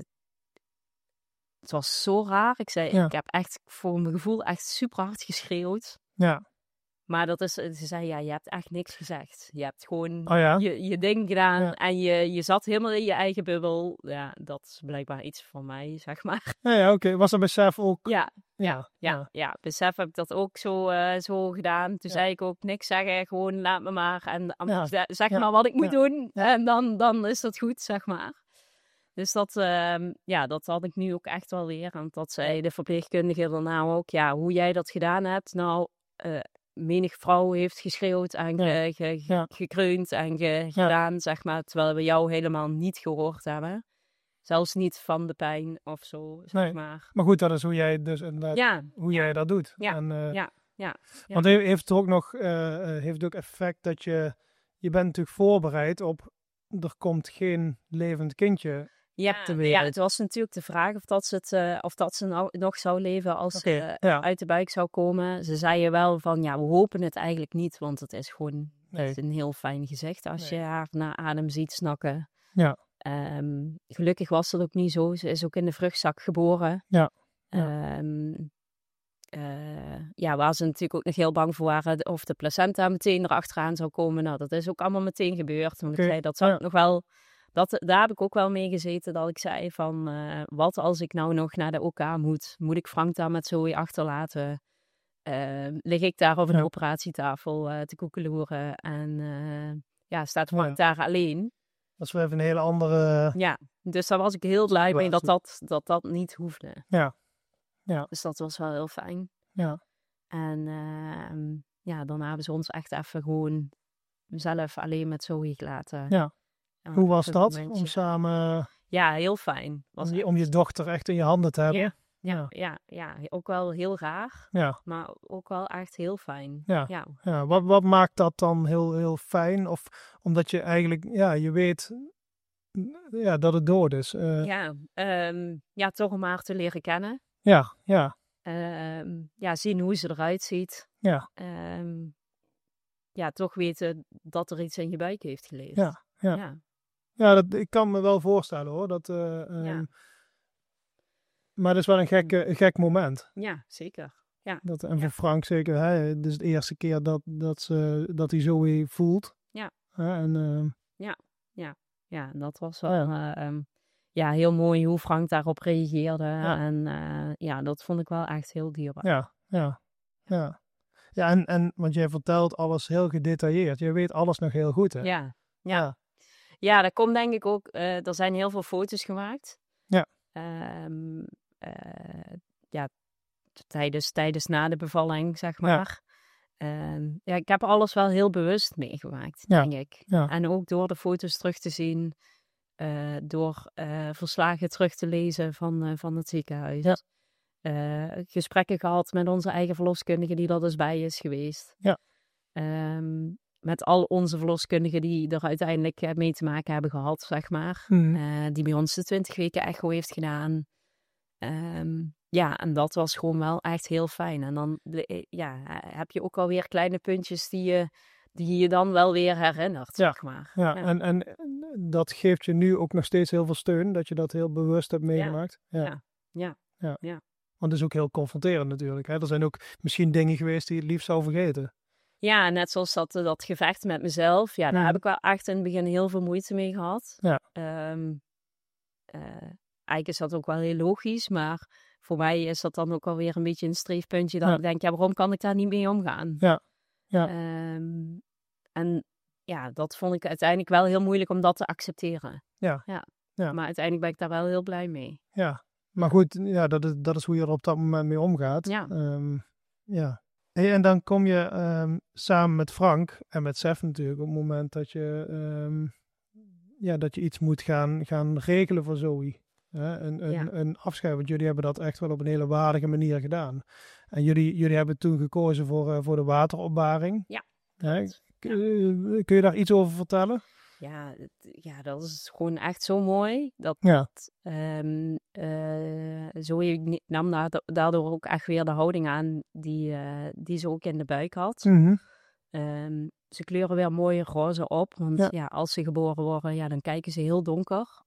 Speaker 2: het was zo raar. Ik zei,
Speaker 1: ja.
Speaker 2: ik heb echt voor mijn gevoel echt super hard geschreeuwd.
Speaker 1: Ja.
Speaker 2: Maar dat is, ze zei, ja, je hebt echt niks gezegd. Je hebt gewoon
Speaker 1: oh, ja?
Speaker 2: je, je ding gedaan
Speaker 1: ja.
Speaker 2: en je, je zat helemaal in je eigen bubbel. Ja, dat is blijkbaar iets van mij, zeg maar.
Speaker 1: Ja, ja oké. Okay. Was dat besef ook?
Speaker 2: Ja, ja,
Speaker 1: ja,
Speaker 2: ja. ja. ja. Besef heb ik dat ook zo, uh, zo gedaan. Toen ja. zei ik ook niks zeggen, gewoon laat me maar. En ja. zeg ja. maar wat ik moet ja. doen. Ja. En dan, dan is dat goed, zeg maar. Dus dat, uh, ja, dat had ik nu ook echt wel weer. Want dat zei de verpleegkundige daarna ook. Ja, hoe jij dat gedaan hebt. Nou, uh, menig vrouw heeft geschreeuwd en ge,
Speaker 1: ja.
Speaker 2: ge,
Speaker 1: ja.
Speaker 2: gekreund en ge, ja. gedaan, zeg maar. Terwijl we jou helemaal niet gehoord hebben. Zelfs niet van de pijn of zo, zeg
Speaker 1: nee.
Speaker 2: maar.
Speaker 1: Maar goed, dat is hoe jij dus inderdaad,
Speaker 2: ja.
Speaker 1: hoe
Speaker 2: ja.
Speaker 1: jij dat doet.
Speaker 2: Ja,
Speaker 1: en, uh,
Speaker 2: ja. ja. ja.
Speaker 1: Want heeft het ook nog, uh, heeft het ook effect dat je, je bent natuurlijk voorbereid op, er komt geen levend kindje
Speaker 2: ja,
Speaker 1: te wereld.
Speaker 2: Ja, het was natuurlijk de vraag of dat ze, het, uh, of dat ze nou nog zou leven als
Speaker 1: okay,
Speaker 2: ze uh,
Speaker 1: ja.
Speaker 2: uit de buik zou komen. Ze zeiden wel van, ja, we hopen het eigenlijk niet, want het is gewoon
Speaker 1: nee.
Speaker 2: niet een heel fijn gezicht als
Speaker 1: nee.
Speaker 2: je haar naar adem ziet snakken.
Speaker 1: Ja.
Speaker 2: Um, gelukkig was dat ook niet zo. Ze is ook in de vruchtzak geboren.
Speaker 1: Ja. ja.
Speaker 2: Um, uh, ja, waar ze natuurlijk ook nog heel bang voor waren of de placenta meteen erachteraan zou komen. Nou, dat is ook allemaal meteen gebeurd. Want okay. ik zei, dat zou ja. nog wel... Dat, daar heb ik ook wel mee gezeten, dat ik zei van, uh, wat als ik nou nog naar de O K moet? Moet ik Frank daar met Zoe achterlaten? Uh, lig ik daar op een ja. operatietafel uh, te koekeloeren en uh, ja, staat Frank ja. daar alleen?
Speaker 1: Dat is wel even een hele andere...
Speaker 2: Ja, dus daar was ik heel blij mee dat dat, dat dat niet hoefde.
Speaker 1: Ja. ja.
Speaker 2: Dus dat was wel heel fijn.
Speaker 1: Ja.
Speaker 2: En uh, ja, dan hebben ze ons echt even gewoon zelf alleen met Zoe gelaten.
Speaker 1: Ja.
Speaker 2: Ja,
Speaker 1: hoe was dat,
Speaker 2: momentje.
Speaker 1: om samen...
Speaker 2: Ja, heel fijn.
Speaker 1: Was om, je, om je dochter echt in je handen te hebben?
Speaker 2: Ja, ja, ja, ja, ja. Ook wel heel raar,
Speaker 1: ja.
Speaker 2: maar ook wel echt heel fijn.
Speaker 1: Ja.
Speaker 2: Ja.
Speaker 1: Ja. Wat, wat maakt dat dan heel, heel fijn? Of omdat je eigenlijk, ja, je weet ja, dat het dood is. Uh...
Speaker 2: Ja, um, ja, toch om haar te leren kennen.
Speaker 1: Ja, ja.
Speaker 2: Um, ja, zien hoe ze eruit ziet.
Speaker 1: Ja.
Speaker 2: Um, ja, toch weten dat er iets in je buik heeft geleefd.
Speaker 1: Ja, ja.
Speaker 2: ja.
Speaker 1: Ja, dat, ik kan me wel voorstellen hoor. Dat, uh, um,
Speaker 2: ja.
Speaker 1: Maar dat is wel een gek, een gek moment.
Speaker 2: Ja, zeker. Ja.
Speaker 1: Dat, en voor
Speaker 2: ja.
Speaker 1: Frank zeker. Hè, het is de eerste keer dat, dat, ze, dat hij Zoe voelt.
Speaker 2: Ja.
Speaker 1: Hè, en, uh,
Speaker 2: ja, ja, ja. En dat was wel uh, um, ja, heel mooi hoe Frank daarop reageerde.
Speaker 1: Ja.
Speaker 2: En uh, ja, dat vond ik wel echt heel dierbaar.
Speaker 1: Ja, ja, ja. Ja, en, en want jij vertelt alles heel gedetailleerd. Je weet alles nog heel goed, hè?
Speaker 2: Ja, ja. ja. Ja, dat komt denk ik ook. Uh, er zijn heel veel foto's gemaakt.
Speaker 1: Ja.
Speaker 2: Um, uh, ja, tijdens, tijdens na de bevalling, zeg maar. Ja. Um, ja, ik heb alles wel heel bewust meegemaakt,
Speaker 1: ja.
Speaker 2: denk ik.
Speaker 1: Ja.
Speaker 2: En ook door de foto's terug te zien, uh, door uh, verslagen terug te lezen van, uh, van het ziekenhuis.
Speaker 1: Ja.
Speaker 2: Uh, gesprekken gehad met onze eigen verloskundige die er dus bij is geweest.
Speaker 1: Ja.
Speaker 2: Um, met al onze verloskundigen die er uiteindelijk mee te maken hebben gehad, zeg maar.
Speaker 1: Mm.
Speaker 2: Uh, die bij ons de twintig weken echo heeft gedaan. Um, ja, en dat was gewoon wel echt heel fijn. En dan ja, heb je ook alweer kleine puntjes die je, die je dan wel weer herinnert,
Speaker 1: ja.
Speaker 2: zeg maar.
Speaker 1: Ja, ja. En, en dat geeft je nu ook nog steeds heel veel steun, dat je dat heel bewust hebt meegemaakt.
Speaker 2: Ja, ja, ja.
Speaker 1: ja.
Speaker 2: ja.
Speaker 1: Want het is ook heel confronterend natuurlijk. Hè? Er zijn ook misschien dingen geweest die je het liefst zou vergeten.
Speaker 2: Ja, net zoals dat, dat gevecht met mezelf. Ja, daar mm. heb ik wel echt in het begin heel veel moeite mee gehad.
Speaker 1: Ja.
Speaker 2: Um, uh, eigenlijk is dat ook wel heel logisch, maar voor mij is dat dan ook alweer een beetje een streefpuntje dat ja. ik denk, ja, waarom kan ik daar niet mee omgaan?
Speaker 1: Ja. Ja.
Speaker 2: Um, en ja, dat vond ik uiteindelijk wel heel moeilijk om dat te accepteren.
Speaker 1: Ja.
Speaker 2: Ja.
Speaker 1: Ja.
Speaker 2: Maar uiteindelijk ben ik daar wel heel blij mee.
Speaker 1: Ja, maar goed, ja, dat, is, dat is hoe je er op dat moment mee omgaat.
Speaker 2: Ja.
Speaker 1: Um, ja. Hey, en dan kom je um, samen met Frank en met Sef natuurlijk op het moment dat je, um, ja, dat je iets moet gaan, gaan regelen voor Zoe. Hè? Een, een,
Speaker 2: Ja.
Speaker 1: een afscheid, want jullie hebben dat echt wel op een hele waardige manier gedaan. En jullie, jullie hebben toen gekozen voor, uh, voor de wateropbaring.
Speaker 2: Ja.
Speaker 1: Hè? Kun, uh, kun je daar iets over vertellen?
Speaker 2: Ja, ja, dat is gewoon echt zo mooi. Dat,
Speaker 1: ja.
Speaker 2: um, uh, Zoe nam daardoor ook echt weer de houding aan die, uh, die ze ook in de buik had.
Speaker 1: Mm-hmm.
Speaker 2: Um, ze kleuren weer mooie roze op, want ja. Ja, als ze geboren worden, ja, dan kijken ze heel donker.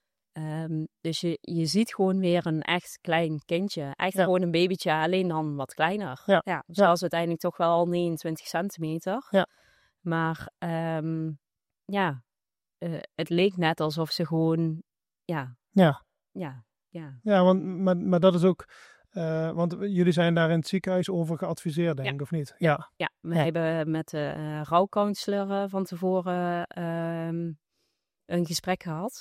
Speaker 2: Um, dus je, je ziet gewoon weer een echt klein kindje. Echt ja. gewoon een babytje, alleen dan wat kleiner. Ja, ja ze was uiteindelijk toch wel al negenentwintig centimeter.
Speaker 1: Ja.
Speaker 2: Maar um, ja, uh, het leek net alsof ze gewoon, ja.
Speaker 1: Ja.
Speaker 2: Ja, ja.
Speaker 1: Ja, want, maar, maar dat is ook, uh, want jullie zijn daar in het ziekenhuis over geadviseerd, denk ik, ja. of niet? Ja.
Speaker 2: Ja, we ja. hebben met de uh, rouwcounselor uh, van tevoren uh, een gesprek gehad.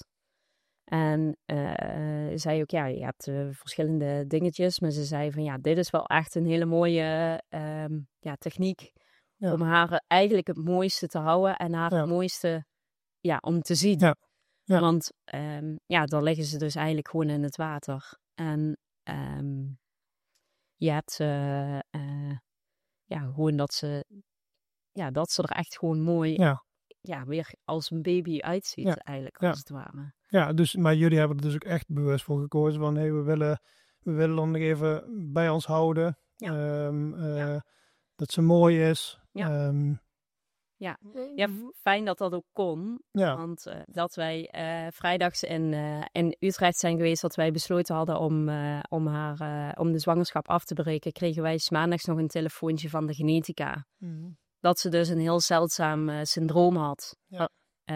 Speaker 2: En uh, zei ook, ja, je hebt uh, verschillende dingetjes. Maar ze zei van, ja, dit is wel echt een hele mooie uh, ja, techniek. Ja. Om haar eigenlijk het mooiste te houden. En haar ja. het mooiste, ja, om te zien.
Speaker 1: Ja. Ja.
Speaker 2: Want, um, ja, dan liggen ze dus eigenlijk gewoon in het water. En um, je hebt, uh, uh, ja, gewoon dat ze, ja, dat ze er echt gewoon mooi,
Speaker 1: ja,
Speaker 2: ja weer als een baby uitziet ja. eigenlijk, als ja. het ware.
Speaker 1: Ja, dus, maar jullie hebben er dus ook echt bewust voor gekozen van, hé, hey, we willen, we willen dan nog even bij ons houden. Ja. Um, uh, ja. Dat ze mooi is.
Speaker 2: Ja.
Speaker 1: Um,
Speaker 2: Ja. ja, fijn dat dat ook kon.
Speaker 1: Ja.
Speaker 2: Want uh, dat wij uh, vrijdags in, uh, in Utrecht zijn geweest, dat wij besloten hadden om, uh, om, haar, uh, om de zwangerschap af te breken, kregen wij 's maandags nog een telefoontje van de genetica.
Speaker 1: Mm.
Speaker 2: Dat ze dus een heel zeldzaam uh, syndroom had.
Speaker 1: Ja.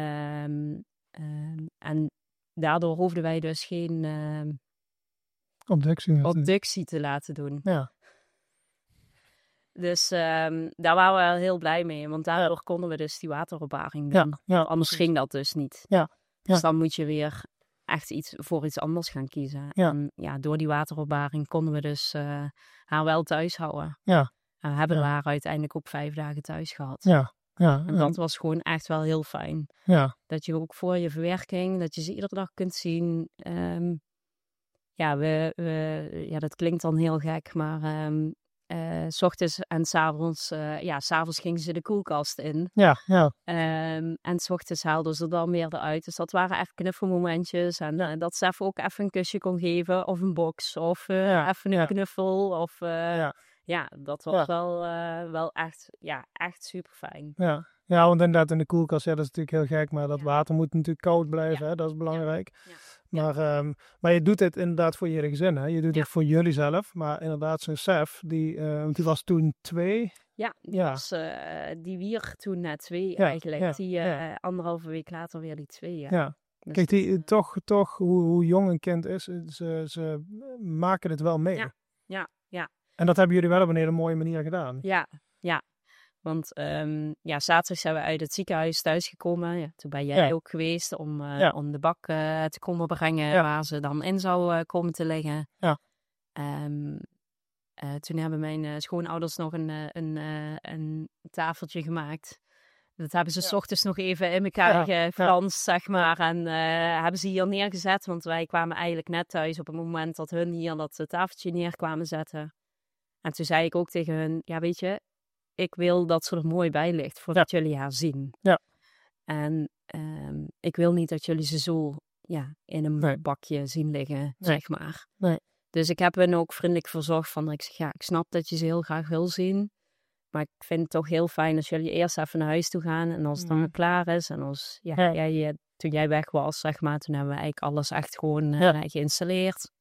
Speaker 2: Um, um, en daardoor hoefden wij dus geen uh,
Speaker 1: obductie,
Speaker 2: obductie te laten doen.
Speaker 1: Ja.
Speaker 2: Dus um, daar waren we wel heel blij mee. Want daardoor ja. konden we dus die wateropbaring doen.
Speaker 1: Ja, ja,
Speaker 2: anders ging dat dus niet.
Speaker 1: Ja,
Speaker 2: dus
Speaker 1: ja.
Speaker 2: dan moet je weer echt iets voor iets anders gaan kiezen.
Speaker 1: Ja.
Speaker 2: En ja, door die wateropbaring konden we dus uh, haar wel thuis houden.
Speaker 1: Ja.
Speaker 2: En hebben
Speaker 1: ja.
Speaker 2: we haar uiteindelijk ook vijf dagen thuis gehad.
Speaker 1: Ja. Ja.
Speaker 2: En dat was gewoon echt wel heel fijn.
Speaker 1: Ja. Dat
Speaker 2: je ook voor je verwerking, dat je ze iedere dag kunt zien. Um, ja, we, we, ja, dat klinkt dan heel gek, maar... Um, Uh, 's ochtends en 's avonds, uh, ja, 's avonds gingen ze de koelkast in.
Speaker 1: Ja, ja.
Speaker 2: Um, en 's ochtends haalden ze er dan weer eruit. Dus dat waren echt knuffelmomentjes. En uh, dat ze even ook even een kusje kon geven. Of een box. Of uh, ja, even een ja. knuffel. Of uh, ja. ja, dat was ja. wel, uh, wel echt, ja, echt super fijn.
Speaker 1: Ja. Ja, want inderdaad in de koelkast, ja, dat is natuurlijk heel gek. Maar dat ja. water moet natuurlijk koud blijven,
Speaker 2: ja.
Speaker 1: hè? Dat is belangrijk.
Speaker 2: Ja. Ja.
Speaker 1: Maar, um, maar je doet dit inderdaad voor je hele gezin, hè? Je doet
Speaker 2: ja.
Speaker 1: het voor jullie zelf. Maar inderdaad, zo'n Sef, die, uh, die was toen twee.
Speaker 2: Ja, die,
Speaker 1: ja.
Speaker 2: Was, uh, die wier toen net twee
Speaker 1: ja.
Speaker 2: eigenlijk.
Speaker 1: Ja.
Speaker 2: Die uh,
Speaker 1: ja.
Speaker 2: anderhalve week later weer die twee. Ja.
Speaker 1: ja.
Speaker 2: Dus
Speaker 1: Kijk, die,
Speaker 2: uh,
Speaker 1: toch, toch hoe, hoe jong een kind is, ze, ze maken het wel mee.
Speaker 2: Ja, ja, ja.
Speaker 1: En dat hebben jullie wel op een hele mooie manier gedaan.
Speaker 2: Ja, ja. Want um, ja, zaterdag zijn we uit het ziekenhuis thuisgekomen. Ja, toen ben jij ja. ook geweest om, uh, ja. om de bak uh, te komen brengen ja. waar ze dan in zou uh, komen te liggen.
Speaker 1: Ja.
Speaker 2: Um, uh, toen hebben mijn uh, schoonouders nog een, uh, een, uh, een tafeltje gemaakt. Dat hebben ze 's ja. ochtends nog even in elkaar ja. gefranst, ja. zeg maar. En uh, hebben ze hier neergezet. Want wij kwamen eigenlijk net thuis op het moment dat hun hier dat tafeltje neer kwamen zetten. En toen zei ik ook tegen hun, ja weet je... Ik wil dat ze er mooi bij ligt, voordat ja. jullie haar zien.
Speaker 1: Ja.
Speaker 2: En um, ik wil niet dat jullie ze zo ja, in een nee. bakje zien liggen, nee. zeg maar.
Speaker 1: Nee.
Speaker 2: Dus ik heb hen ook vriendelijk verzorgd van, ik zeg, ja, ik snap dat je ze heel graag wil zien. Maar ik vind het toch heel fijn als jullie eerst even naar huis toe gaan. En als het dan mm. klaar is. En als, ja, ja. Jij, toen jij weg was, zeg maar, toen hebben we eigenlijk alles echt gewoon uh, ja. geïnstalleerd.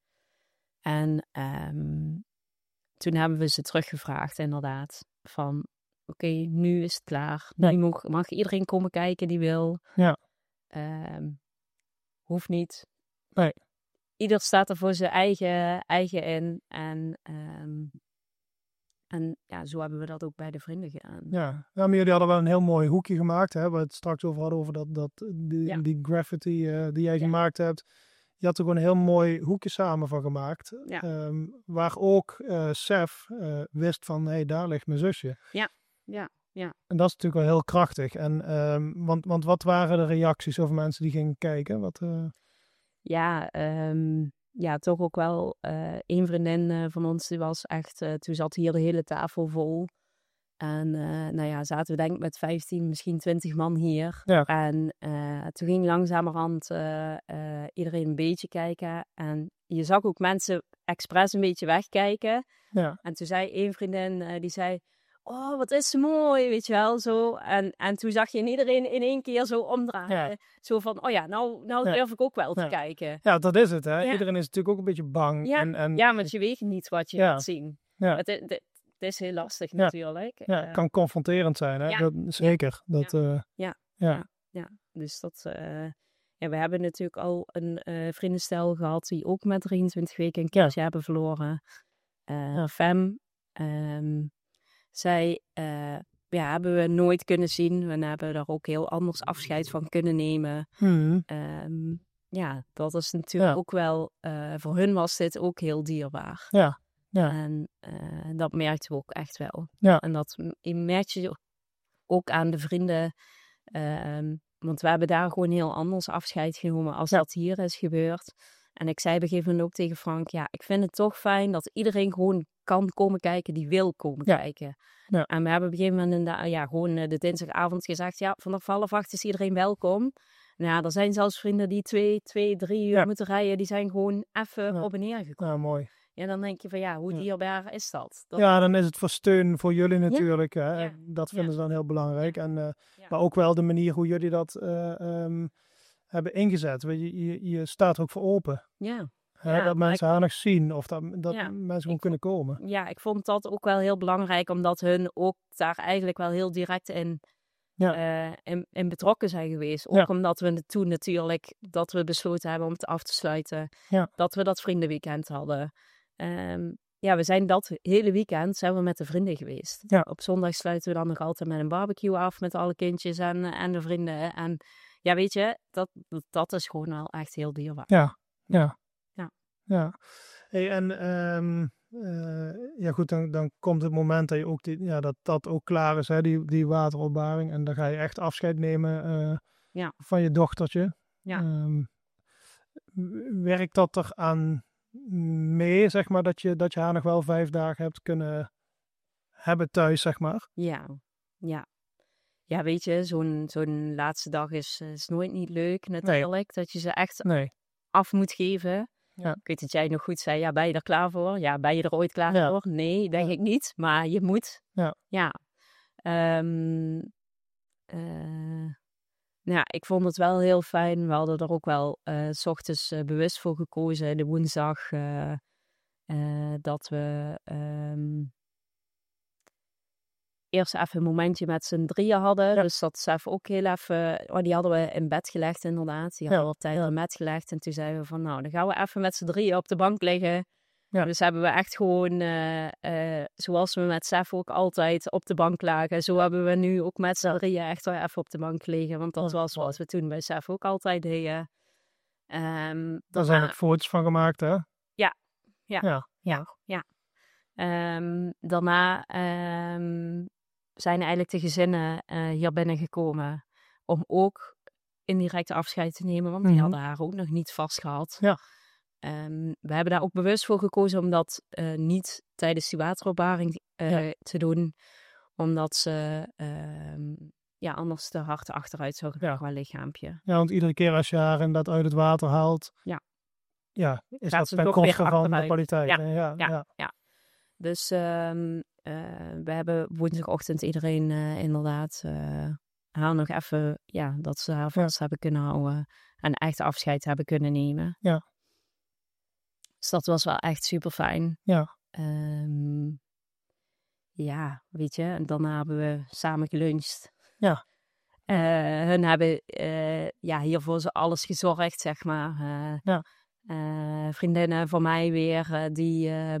Speaker 2: En um, toen hebben we ze teruggevraagd, inderdaad. Van, oké, okay, nu is het klaar. Nu nee. mag, mag iedereen komen kijken die wil.
Speaker 1: Ja.
Speaker 2: Um, hoeft niet.
Speaker 1: Nee.
Speaker 2: Ieder staat er voor zijn eigen, eigen in. En um, en ja, zo hebben we dat ook bij de vrienden gedaan.
Speaker 1: Ja, ja, maar jullie hadden wel een heel mooi hoekje gemaakt. Hè, waar we het straks over hadden, over dat, dat, die,
Speaker 2: Ja.
Speaker 1: die graffiti uh, die jij
Speaker 2: Ja.
Speaker 1: gemaakt hebt. Je had er gewoon een heel mooi hoekje samen van gemaakt.
Speaker 2: Ja.
Speaker 1: Um, waar ook uh, Sef uh, wist van, hé, hey, daar ligt mijn zusje.
Speaker 2: Ja, ja, ja.
Speaker 1: En dat is natuurlijk wel heel krachtig. En, um, want, want wat waren de reacties over mensen die gingen kijken? Wat, uh...
Speaker 2: Ja, um, ja, toch ook wel uh, één vriendin uh, van ons, die was echt, uh, toen zat hier de hele tafel vol. En uh, nou ja, zaten we denk ik met vijftien, misschien twintig man hier.
Speaker 1: Ja.
Speaker 2: En uh, toen ging langzamerhand uh, uh, iedereen een beetje kijken. En je zag ook mensen expres een beetje wegkijken.
Speaker 1: Ja.
Speaker 2: En toen zei één vriendin, uh, die zei... Oh, wat is ze mooi, weet je wel, zo. En, en toen zag je iedereen in één keer zo omdraaien. Ja. Zo van, oh ja, nou, nou
Speaker 1: ja.
Speaker 2: durf ik ook wel te
Speaker 1: ja.
Speaker 2: kijken.
Speaker 1: Ja, dat is het, hè.
Speaker 2: Ja.
Speaker 1: Iedereen is natuurlijk ook een beetje bang.
Speaker 2: Ja,
Speaker 1: en, en...
Speaker 2: ja, want je weet niet wat je
Speaker 1: ja.
Speaker 2: gaat zien.
Speaker 1: Ja.
Speaker 2: Het, het, het is heel lastig
Speaker 1: ja.
Speaker 2: natuurlijk.
Speaker 1: Ja, het kan confronterend zijn, hè.
Speaker 2: Ja.
Speaker 1: Dat, zeker.
Speaker 2: Ja.
Speaker 1: Dat, uh...
Speaker 2: ja.
Speaker 1: Ja.
Speaker 2: Ja. ja, dus dat... Uh... Ja, we hebben natuurlijk al een uh, vriendenstel gehad die ook met drieëntwintig weken een kindje ja. hebben verloren. Uh, ja. Fem... Um... Zij uh, ja, hebben we nooit kunnen zien. We hebben daar ook heel anders afscheid van kunnen nemen.
Speaker 1: Mm-hmm.
Speaker 2: Um, ja, dat is natuurlijk ja. ook wel... Uh, voor hun was dit ook heel dierbaar.
Speaker 1: Ja. Ja.
Speaker 2: En uh, dat merkten we ook echt wel.
Speaker 1: Ja.
Speaker 2: En dat merk je ook aan de vrienden. Uh, want we hebben daar gewoon heel anders afscheid genomen als ja. dat hier is gebeurd. En ik zei op een gegeven moment ook tegen Frank... Ja, ik vind het toch fijn dat iedereen gewoon kan komen kijken die wil komen ja. kijken. Ja. En we hebben op een gegeven moment de, ja, gewoon de dinsdagavond gezegd... Ja, vanaf half acht is iedereen welkom. Nou ja, er zijn zelfs vrienden die twee, twee drie uur ja. moeten rijden. Die zijn gewoon even ja. op en neer gekomen.
Speaker 1: Ja, mooi.
Speaker 2: Ja, dan denk je van ja, hoe dierbaar is dat? dat...
Speaker 1: Ja, dan is het voor steun voor jullie natuurlijk. Ja. Hè?
Speaker 2: Ja.
Speaker 1: Dat vinden ja. ze dan heel belangrijk. En, uh,
Speaker 2: ja.
Speaker 1: Maar ook wel de manier hoe jullie dat uh, um, hebben ingezet. Je, je, je staat er ook voor open.
Speaker 2: Ja.
Speaker 1: Hè?
Speaker 2: Ja,
Speaker 1: dat mensen
Speaker 2: ik...
Speaker 1: haar nog zien of dat, dat
Speaker 2: ja.
Speaker 1: mensen gewoon
Speaker 2: ik...
Speaker 1: kunnen komen.
Speaker 2: Ja, ik vond dat ook wel heel belangrijk, omdat hun ook daar eigenlijk wel heel direct in, ja. uh, in, in betrokken zijn geweest. Ook ja. omdat we het toen natuurlijk, dat we besloten hebben om het af te sluiten,
Speaker 1: ja.
Speaker 2: dat we dat vriendenweekend hadden. Um, ja, we zijn dat hele weekend zijn we met de vrienden geweest.
Speaker 1: Ja.
Speaker 2: Op zondag sluiten we dan nog altijd met een barbecue af met alle kindjes en, en de vrienden. En ja, weet je, dat, dat is gewoon wel echt heel dierbaar.
Speaker 1: Ja, ja.
Speaker 2: Ja.
Speaker 1: ja. Hey, en um, uh, ja goed, dan, dan komt het moment dat je ook die, ja, dat, dat ook klaar is, hè, die, die wateropbaring. En dan ga je echt afscheid nemen uh,
Speaker 2: ja.
Speaker 1: van je dochtertje.
Speaker 2: Ja.
Speaker 1: Um, werkt dat er aan mee, zeg maar, dat je, dat je haar nog wel vijf dagen hebt kunnen hebben thuis, zeg maar?
Speaker 2: Ja, ja. Ja, weet je, zo'n, zo'n laatste dag is, is nooit niet leuk natuurlijk. Nee. Dat je ze echt
Speaker 1: nee.
Speaker 2: af moet geven.
Speaker 1: Ja.
Speaker 2: Ik weet dat jij nog goed zei, ja, ben je er klaar voor? Ja, ben je er ooit klaar
Speaker 1: ja.
Speaker 2: voor? Nee, denk ja. ik niet, maar je moet.
Speaker 1: Ja.
Speaker 2: Ja. Um, uh, ja, ik vond het wel heel fijn. We hadden er ook wel uh, 's ochtends uh, bewust voor gekozen, de woensdag, uh, uh, dat we um, eerst even een momentje met z'n drieën hadden. Ja. Dus dat is even ook heel even... Oh, die hadden we in bed gelegd inderdaad. Die hadden we
Speaker 1: ja.
Speaker 2: op tijd ja. in bed gelegd. En toen zeiden we van, nou, dan gaan we even met z'n drieën op de bank liggen.
Speaker 1: Ja.
Speaker 2: Dus hebben we echt gewoon, uh, uh, zoals we met Sef ook altijd op de bank lagen. Zo hebben we nu ook met z'n drieën echt wel even op de bank gelegen. Want dat ja. was zoals we toen bij Sef ook altijd deden. Um,
Speaker 1: Daar zijn ook foto's van gemaakt, hè?
Speaker 2: Ja, ja,
Speaker 1: ja.
Speaker 2: ja. ja. Um, daarna um, zijn eigenlijk de gezinnen uh, hier binnengekomen om ook indirect afscheid te nemen, want die mm-hmm. hadden haar ook nog niet vastgehad.
Speaker 1: Ja.
Speaker 2: Um, we hebben daar ook bewust voor gekozen om dat uh, niet tijdens die wateropbaring uh, ja. te doen, omdat ze uh, ja, anders de hart achteruit zou gaan, qua lichaampje.
Speaker 1: Ja, want iedere keer als je haar inderdaad uit het water haalt,
Speaker 2: ja,
Speaker 1: ja is dat ten koste van de kwaliteit.
Speaker 2: Ja,
Speaker 1: ja,
Speaker 2: ja,
Speaker 1: ja.
Speaker 2: ja. Dus um, uh, we hebben woensdagochtend iedereen uh, inderdaad uh, haar nog even, ja, dat ze haar vast ja. hebben kunnen houden en echt afscheid hebben kunnen nemen.
Speaker 1: Ja.
Speaker 2: Dus dat was wel echt super fijn.
Speaker 1: Ja.
Speaker 2: Um, ja, weet je, en daarna hebben we samen geluncht.
Speaker 1: Ja.
Speaker 2: Uh, hun hebben uh, ja, hier voor ze alles gezorgd, zeg maar. Uh,
Speaker 1: ja.
Speaker 2: Uh, vriendinnen van mij weer, uh, die... Uh,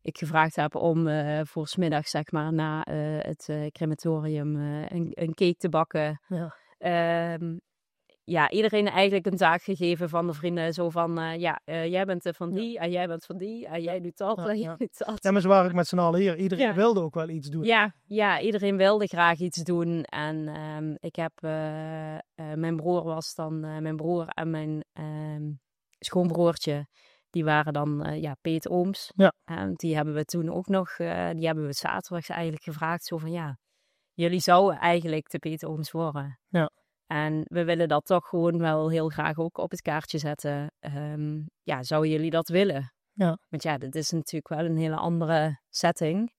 Speaker 2: ik gevraagd heb om uh, voor 's middags, zeg maar, na uh, het uh, crematorium uh, een, een cake te bakken.
Speaker 1: Ja.
Speaker 2: Um, ja, iedereen eigenlijk een taak gegeven van de vrienden. Zo van, uh, ja, uh, jij bent van die ja. en jij bent van die en jij doet dat
Speaker 1: ja,
Speaker 2: en jij
Speaker 1: ja.
Speaker 2: doet dat.
Speaker 1: Ja, maar ze waren ook met z'n allen hier. Iedereen
Speaker 2: ja.
Speaker 1: wilde ook wel iets doen.
Speaker 2: Ja, ja, iedereen wilde graag iets doen. En um, ik heb, uh, uh, mijn broer was dan, uh, mijn broer en mijn um, schoonbroertje, die waren dan, uh, ja, peetooms.
Speaker 1: Ja.
Speaker 2: En die hebben we toen ook nog, uh, die hebben we zaterdag eigenlijk gevraagd. Zo van, ja, jullie zouden eigenlijk de peetooms worden.
Speaker 1: Ja.
Speaker 2: En we willen dat toch gewoon wel heel graag ook op het kaartje zetten. Um, ja, zouden jullie dat willen?
Speaker 1: Ja.
Speaker 2: Want ja, dit is natuurlijk wel een hele andere setting.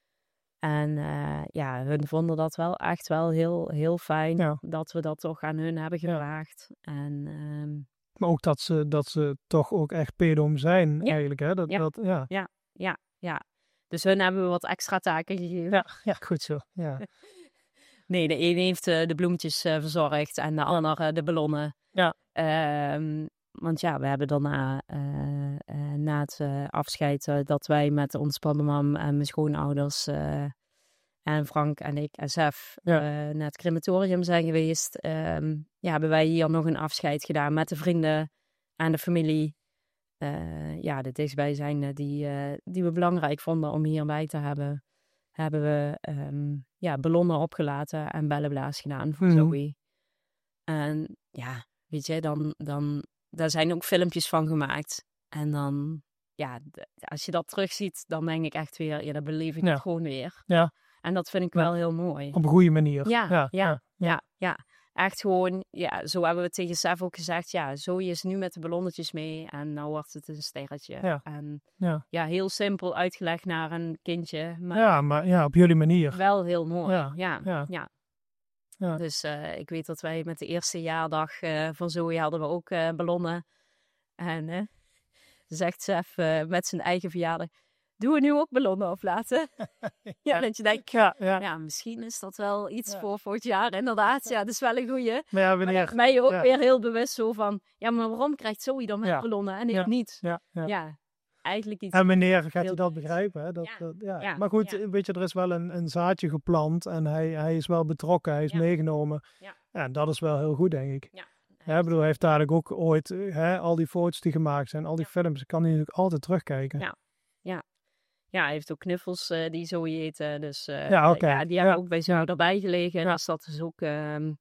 Speaker 2: En uh, ja, hun vonden dat wel echt wel heel, heel fijn.
Speaker 1: Ja.
Speaker 2: Dat we dat toch aan hun hebben gevraagd. Ja. En, um...
Speaker 1: Maar ook dat ze, dat ze toch ook echt pedoom zijn
Speaker 2: ja.
Speaker 1: eigenlijk. Hè? Dat,
Speaker 2: ja.
Speaker 1: Dat, ja.
Speaker 2: Ja. Ja, ja. Dus hun hebben we wat extra taken gegeven.
Speaker 1: Ja, ja goed zo. Ja.
Speaker 2: Nee, de een heeft uh, de bloemetjes uh, verzorgd en de ander uh, de ballonnen.
Speaker 1: Ja.
Speaker 2: Um, want ja, we hebben daarna, uh, uh, na het uh, afscheid, uh, dat wij met ons papamam en mijn schoonouders uh, en Frank en ik, S F, ja. uh, naar het crematorium zijn geweest. Um, ja, hebben wij hier nog een afscheid gedaan met de vrienden en de familie. Uh, ja, de dichtstbijzijnde die, uh, die we belangrijk vonden om hierbij te hebben. Hebben we um, ja, ballonnen opgelaten en bellenblaas gedaan voor mm-hmm. Zoe. En ja, weet je, dan, dan, daar zijn ook filmpjes van gemaakt. En dan, ja, d- als je dat terugziet, dan denk ik echt weer, ja, dan beleef ik ja. het gewoon weer.
Speaker 1: Ja.
Speaker 2: En dat vind ik
Speaker 1: ja.
Speaker 2: wel heel mooi.
Speaker 1: Op een goede manier.
Speaker 2: Ja, ja, ja,
Speaker 1: ja.
Speaker 2: ja, ja. Echt gewoon, ja, zo hebben we tegen Sef ook gezegd, ja, Zoe is nu met de ballonnetjes mee en nou wordt het een sterretje.
Speaker 1: Ja.
Speaker 2: En
Speaker 1: ja.
Speaker 2: ja, heel simpel uitgelegd naar een kindje. Maar
Speaker 1: ja, maar ja, op jullie manier.
Speaker 2: Wel heel mooi,
Speaker 1: ja.
Speaker 2: ja, ja. ja. ja. Dus uh, ik weet dat wij met de eerste jaardag uh, van Zoe hadden we ook uh, ballonnen. En uh, zegt Sef uh, met zijn eigen verjaardag, doen we nu ook ballonnen aflaten? ja, dat je denkt, ja, ja. ja, misschien is dat wel iets ja. voor volgend jaar. Inderdaad, ja, dat is wel een goeie.
Speaker 1: Maar ja, wanneer...
Speaker 2: Maar mij ook ja. weer heel bewust zo van, ja, maar waarom krijgt Zoe dan met
Speaker 1: ja.
Speaker 2: ballonnen en ik
Speaker 1: ja.
Speaker 2: niet?
Speaker 1: Ja, ja.
Speaker 2: ja, eigenlijk iets...
Speaker 1: En wanneer gaat hij dat begrijpen? Hè? Dat,
Speaker 2: ja.
Speaker 1: Dat, ja.
Speaker 2: Ja.
Speaker 1: Maar goed,
Speaker 2: ja.
Speaker 1: weet je, er is wel een, een zaadje geplant en hij, hij is wel betrokken, hij is
Speaker 2: ja.
Speaker 1: meegenomen.
Speaker 2: Ja.
Speaker 1: Ja, en dat is wel heel goed, denk ik.
Speaker 2: Ja.
Speaker 1: Ja, ik bedoel, hij heeft dadelijk ook ooit, hè, al die foto's die gemaakt zijn, al die ja. films, kan hij natuurlijk altijd terugkijken.
Speaker 2: Ja, ja. Ja, hij heeft ook knuffels uh, die Zoe eten. Dus uh,
Speaker 1: ja, okay.
Speaker 2: ja, die hebben
Speaker 1: ja.
Speaker 2: ook bij jou erbij gelegen.
Speaker 1: Ja.
Speaker 2: Dus dat is ook... Uh, uh,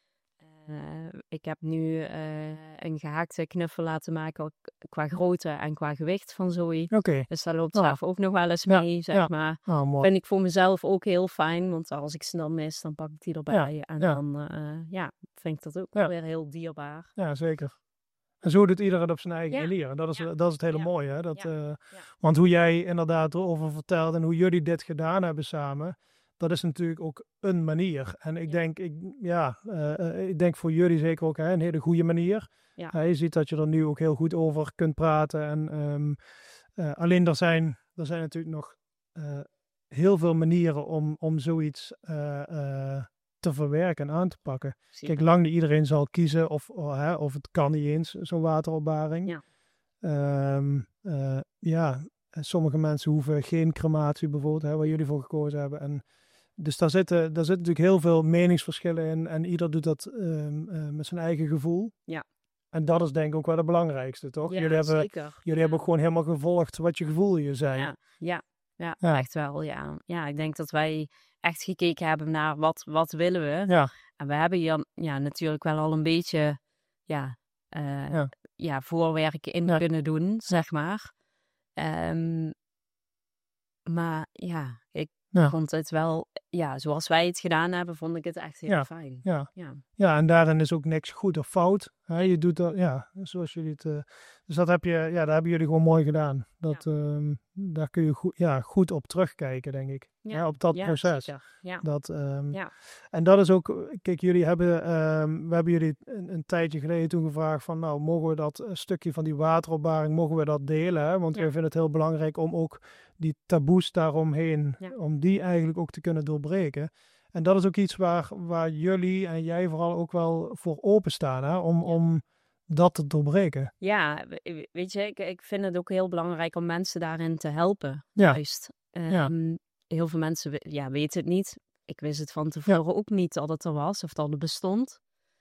Speaker 2: ik heb nu uh, een gehaakte knuffel laten maken qua grootte en qua gewicht van Zoe.
Speaker 1: Okay.
Speaker 2: Dus daar loopt zelf oh. ook nog wel eens mee,
Speaker 1: ja.
Speaker 2: zeg
Speaker 1: ja.
Speaker 2: maar.
Speaker 1: Oh, mooi.
Speaker 2: Vind ik voor mezelf ook heel fijn. Want als ik ze dan mis, dan pak ik die erbij.
Speaker 1: Ja.
Speaker 2: En
Speaker 1: ja.
Speaker 2: dan uh, ja, vind ik dat ook
Speaker 1: ja.
Speaker 2: weer heel dierbaar.
Speaker 1: Ja, zeker. En zo doet iedereen op zijn eigen
Speaker 2: ja.
Speaker 1: manier. En dat is,
Speaker 2: ja.
Speaker 1: dat is het hele
Speaker 2: ja.
Speaker 1: mooie. Hè? Dat,
Speaker 2: ja.
Speaker 1: uh,
Speaker 2: ja.
Speaker 1: Want hoe jij inderdaad erover vertelt en hoe jullie dit gedaan hebben samen, dat is natuurlijk ook een manier. En ik ja. denk, ik, ja, uh, ik denk voor jullie zeker ook hè, een hele goede manier.
Speaker 2: Ja.
Speaker 1: Uh, je ziet dat je er nu ook heel goed over kunt praten. En um, uh, alleen er zijn, er zijn natuurlijk nog uh, heel veel manieren om, om zoiets uh, uh, te verwerken en aan te pakken. Zie. Kijk, lang niet iedereen zal kiezen of, of, hè, of het kan niet eens, zo'n wateropbaring.
Speaker 2: Ja.
Speaker 1: Um, uh, ja, sommige mensen hoeven geen crematie bijvoorbeeld, hè, waar jullie voor gekozen hebben. En dus daar zitten, daar zitten natuurlijk heel veel meningsverschillen in en ieder doet dat um, uh, met zijn eigen gevoel.
Speaker 2: Ja.
Speaker 1: En dat is denk ik ook wel het belangrijkste, toch?
Speaker 2: Ja,
Speaker 1: jullie hebben,
Speaker 2: zeker.
Speaker 1: Jullie ja. hebben ook gewoon helemaal gevolgd wat je gevoel je zijn.
Speaker 2: Ja, ja, ja, ja. echt wel, ja. Ja, ik denk dat wij echt gekeken hebben naar wat, wat willen we.
Speaker 1: Ja.
Speaker 2: En we hebben hier ja, natuurlijk wel al een beetje ja, uh, ja. Ja, voorwerk in ja. kunnen doen, zeg maar. Um, maar ja, ik ja. vond het wel, ja, zoals wij het gedaan hebben, vond ik het echt heel
Speaker 1: ja.
Speaker 2: fijn.
Speaker 1: Ja.
Speaker 2: Ja.
Speaker 1: ja, en daarin is ook niks goed of fout. Hè? Je doet dat, ja, zoals jullie het... Uh, dus dat heb je, ja, dat hebben jullie gewoon mooi gedaan. Dat, ja. um, daar kun je goed, ja, goed op terugkijken, denk ik. Ja. Ja, op dat
Speaker 2: ja,
Speaker 1: proces.
Speaker 2: Ja.
Speaker 1: Dat, um,
Speaker 2: ja.
Speaker 1: En dat is ook... Kijk, jullie hebben... Um, we hebben jullie een, een tijdje geleden toen gevraagd van... Nou, mogen we dat stukje van die wateropbaring, mogen we dat delen? Hè? Want ja. wij vinden het heel belangrijk om ook die taboes daaromheen... Ja. om die eigenlijk ook te kunnen doorbreken. En dat is ook iets waar, waar jullie en jij vooral ook wel voor openstaan. Hè? Om, ja. om dat te doorbreken.
Speaker 2: Ja, we- weet je, ik, ik vind het ook heel belangrijk om mensen daarin te helpen.
Speaker 1: Ja.
Speaker 2: Juist.
Speaker 1: Ja.
Speaker 2: Um, heel veel mensen we- ja, weten het niet. Ik wist het van tevoren
Speaker 1: Ja.
Speaker 2: ook niet dat het er was of dat het bestond.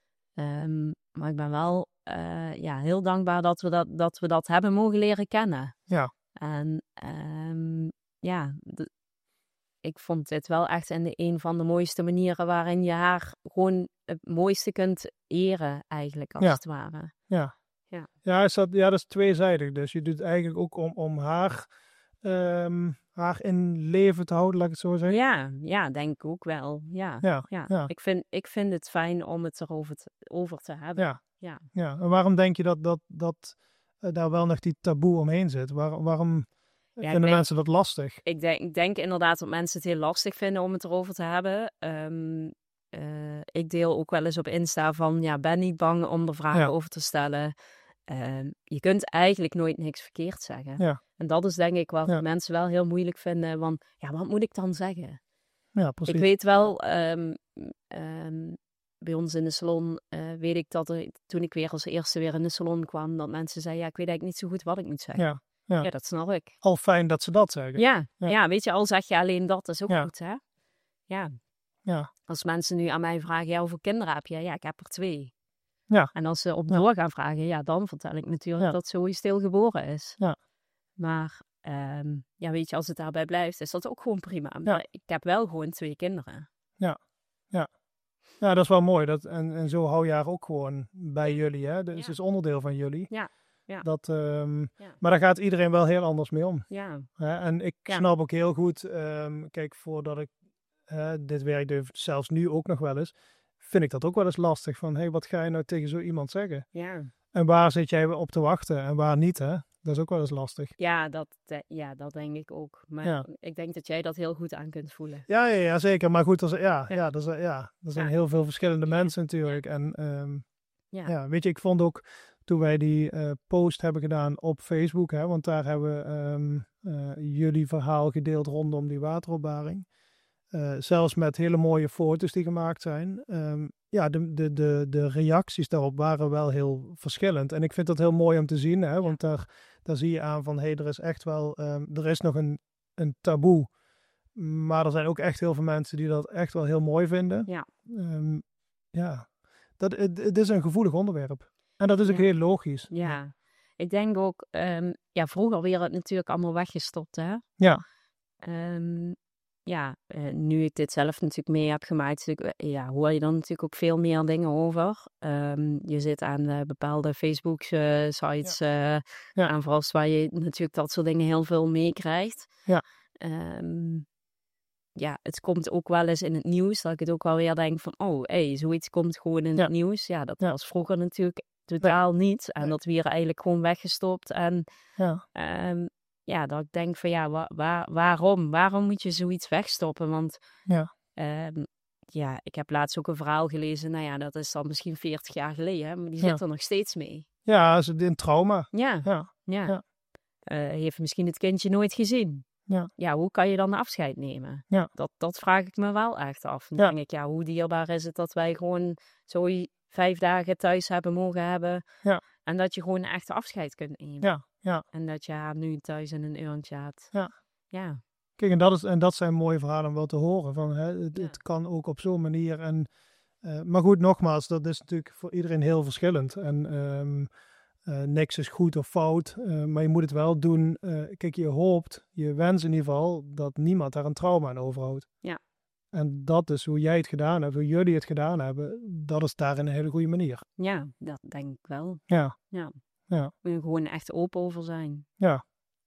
Speaker 2: Um, maar ik ben wel uh, ja, heel dankbaar dat we dat, dat we dat hebben mogen leren kennen.
Speaker 1: Ja.
Speaker 2: En um, ja, de, ik vond dit wel echt in de, een van de mooiste manieren waarin je haar gewoon het mooiste kunt eren, eigenlijk, als
Speaker 1: Ja.
Speaker 2: het ware.
Speaker 1: Ja.
Speaker 2: Ja.
Speaker 1: Ja, is dat, ja, dat is tweezijdig. Dus je doet het eigenlijk ook om, om haar, um, haar in leven te houden, laat ik het zo zeggen.
Speaker 2: Ja, ja, denk ik ook wel. Ja,
Speaker 1: Ja,
Speaker 2: ja.
Speaker 1: ja.
Speaker 2: Ik, vind, ik vind het fijn om het erover te, over te hebben.
Speaker 1: Ja.
Speaker 2: Ja.
Speaker 1: Ja. En waarom denk je dat, dat, dat uh, daar wel nog die taboe omheen zit? Waar, waarom ja, vinden denk, mensen dat lastig?
Speaker 2: Ik denk, ik denk inderdaad dat mensen het heel lastig vinden om het erover te hebben. Um, uh, ik deel ook wel eens op Insta van, ja, ben niet bang om er vragen ja. over te stellen. Uh, je kunt eigenlijk nooit niks verkeerd zeggen.
Speaker 1: Ja.
Speaker 2: En dat is denk ik wat
Speaker 1: ja.
Speaker 2: mensen wel heel moeilijk vinden. Want ja, wat moet ik dan zeggen?
Speaker 1: Ja, precies.
Speaker 2: Ik weet wel, um, um, bij ons in de salon uh, weet ik dat er, toen ik weer als eerste weer in de salon kwam, dat mensen zeiden, ja, ik weet eigenlijk niet zo goed wat ik moet zeggen.
Speaker 1: Ja, ja.
Speaker 2: ja dat snap ik.
Speaker 1: Al fijn dat ze dat zeggen.
Speaker 2: Ja, ja. ja weet je, al zeg je alleen dat, is ook
Speaker 1: ja.
Speaker 2: goed, hè? Ja.
Speaker 1: ja.
Speaker 2: Als mensen nu aan mij vragen, ja, hoeveel kinderen heb je? Ja, ik heb er twee.
Speaker 1: Ja.
Speaker 2: En als ze op door ja. gaan vragen, ja, dan vertel ik natuurlijk ja. dat Zoe stilgeboren is.
Speaker 1: Ja.
Speaker 2: Maar, um, ja, weet je, als het daarbij blijft, is dat ook gewoon prima.
Speaker 1: Ja.
Speaker 2: Maar ik heb wel gewoon twee kinderen.
Speaker 1: Ja, ja. Ja, dat is wel mooi. Dat, en, en zo hou je haar ook gewoon bij jullie, hè? Dus het ja. is onderdeel van jullie.
Speaker 2: Ja. Ja.
Speaker 1: Dat, um,
Speaker 2: ja.
Speaker 1: Maar daar gaat iedereen wel heel anders mee om.
Speaker 2: Ja.
Speaker 1: Hè? En ik ja. snap ook heel goed, um, kijk, voordat ik uh, dit werk doe, zelfs nu ook nog wel eens, vind ik dat ook wel eens lastig. Van, hé, hey, wat ga je nou tegen zo iemand zeggen?
Speaker 2: Ja.
Speaker 1: En waar zit jij op te wachten en waar niet, hè? Dat is ook wel eens lastig.
Speaker 2: Ja, dat, de, ja, dat denk ik ook. Maar ja. ik denk dat jij dat heel goed aan kunt voelen.
Speaker 1: Ja, ja, ja zeker. Maar goed, er, ja, ja. Ja, er, zijn, ja, er zijn ja. heel veel verschillende mensen natuurlijk. En um, ja. ja, weet je, ik vond ook toen wij die uh, post hebben gedaan op Facebook, hè, want daar hebben we um, uh, jullie verhaal gedeeld rondom die wateropbaring. Uh, zelfs met hele mooie foto's die gemaakt zijn. Um, ja, de, de, de, de reacties daarop waren wel heel verschillend. En ik vind dat heel mooi om te zien, hè, want daar, daar zie je aan van, hé, hey, er is echt wel, um, er is nog een, een taboe. Maar er zijn ook echt heel veel mensen die dat echt wel heel mooi vinden.
Speaker 2: Ja.
Speaker 1: Um, ja, dat, het, het is een gevoelig onderwerp. En dat is ook
Speaker 2: ja.
Speaker 1: heel logisch.
Speaker 2: Ja, ja. Ik denk ook, um, ja, vroeger werd het natuurlijk allemaal weggestopt, hè?
Speaker 1: Ja.
Speaker 2: Um, ja, uh, nu ik dit zelf natuurlijk mee heb gemaakt, ja, hoor je dan natuurlijk ook veel meer dingen over. Um, je zit aan uh, bepaalde Facebook-sites, ja. uh, ja. aan vast waar je natuurlijk dat soort dingen heel veel meekrijgt.
Speaker 1: Ja.
Speaker 2: Um, ja, het komt ook wel eens in het nieuws, dat ik het ook wel weer denk van, oh, hé, hey, zoiets komt gewoon in ja. het nieuws. Ja, dat ja. was vroeger natuurlijk totaal nee. niet. En nee. dat werd eigenlijk gewoon weggestopt. En
Speaker 1: ja,
Speaker 2: um, ja dat ik denk van, ja, wa- waar, waarom? Waarom moet je zoiets wegstoppen? Want
Speaker 1: ja.
Speaker 2: Um, ja, ik heb laatst ook een verhaal gelezen, nou ja, dat is dan misschien veertig jaar geleden, hè, maar die zit ja. er nog steeds mee.
Speaker 1: Ja, is het een trauma.
Speaker 2: Ja,
Speaker 1: ja.
Speaker 2: ja.
Speaker 1: ja.
Speaker 2: Uh, heeft misschien het kindje nooit gezien.
Speaker 1: Ja.
Speaker 2: Ja, hoe kan je dan afscheid nemen?
Speaker 1: Ja.
Speaker 2: Dat, dat vraag ik me wel echt af. Dan ja. denk ik, ja, hoe dierbaar is het dat wij gewoon zo vijf dagen thuis hebben mogen hebben.
Speaker 1: Ja.
Speaker 2: En dat je gewoon een echte afscheid kunt nemen.
Speaker 1: Ja. Ja.
Speaker 2: En dat je haar nu thuis in een urntje had.
Speaker 1: Ja.
Speaker 2: Ja.
Speaker 1: Kijk, en dat, is, en dat zijn mooie verhalen om wel te horen. Van, hè, het,
Speaker 2: ja.
Speaker 1: het kan ook op zo'n manier. En, uh, maar goed, nogmaals, dat is natuurlijk voor iedereen heel verschillend. En um, uh, niks is goed of fout. Uh, maar je moet het wel doen. Uh, kijk, je hoopt, je wens in ieder geval, dat niemand daar een trauma aan overhoudt.
Speaker 2: Ja.
Speaker 1: En dat is hoe jij het gedaan hebt, hoe jullie het gedaan hebben. Dat is daar een hele goede manier.
Speaker 2: Ja, dat denk ik wel.
Speaker 1: Ja.
Speaker 2: Ja.
Speaker 1: Ja.
Speaker 2: Moet je gewoon echt open over zijn.
Speaker 1: Ja.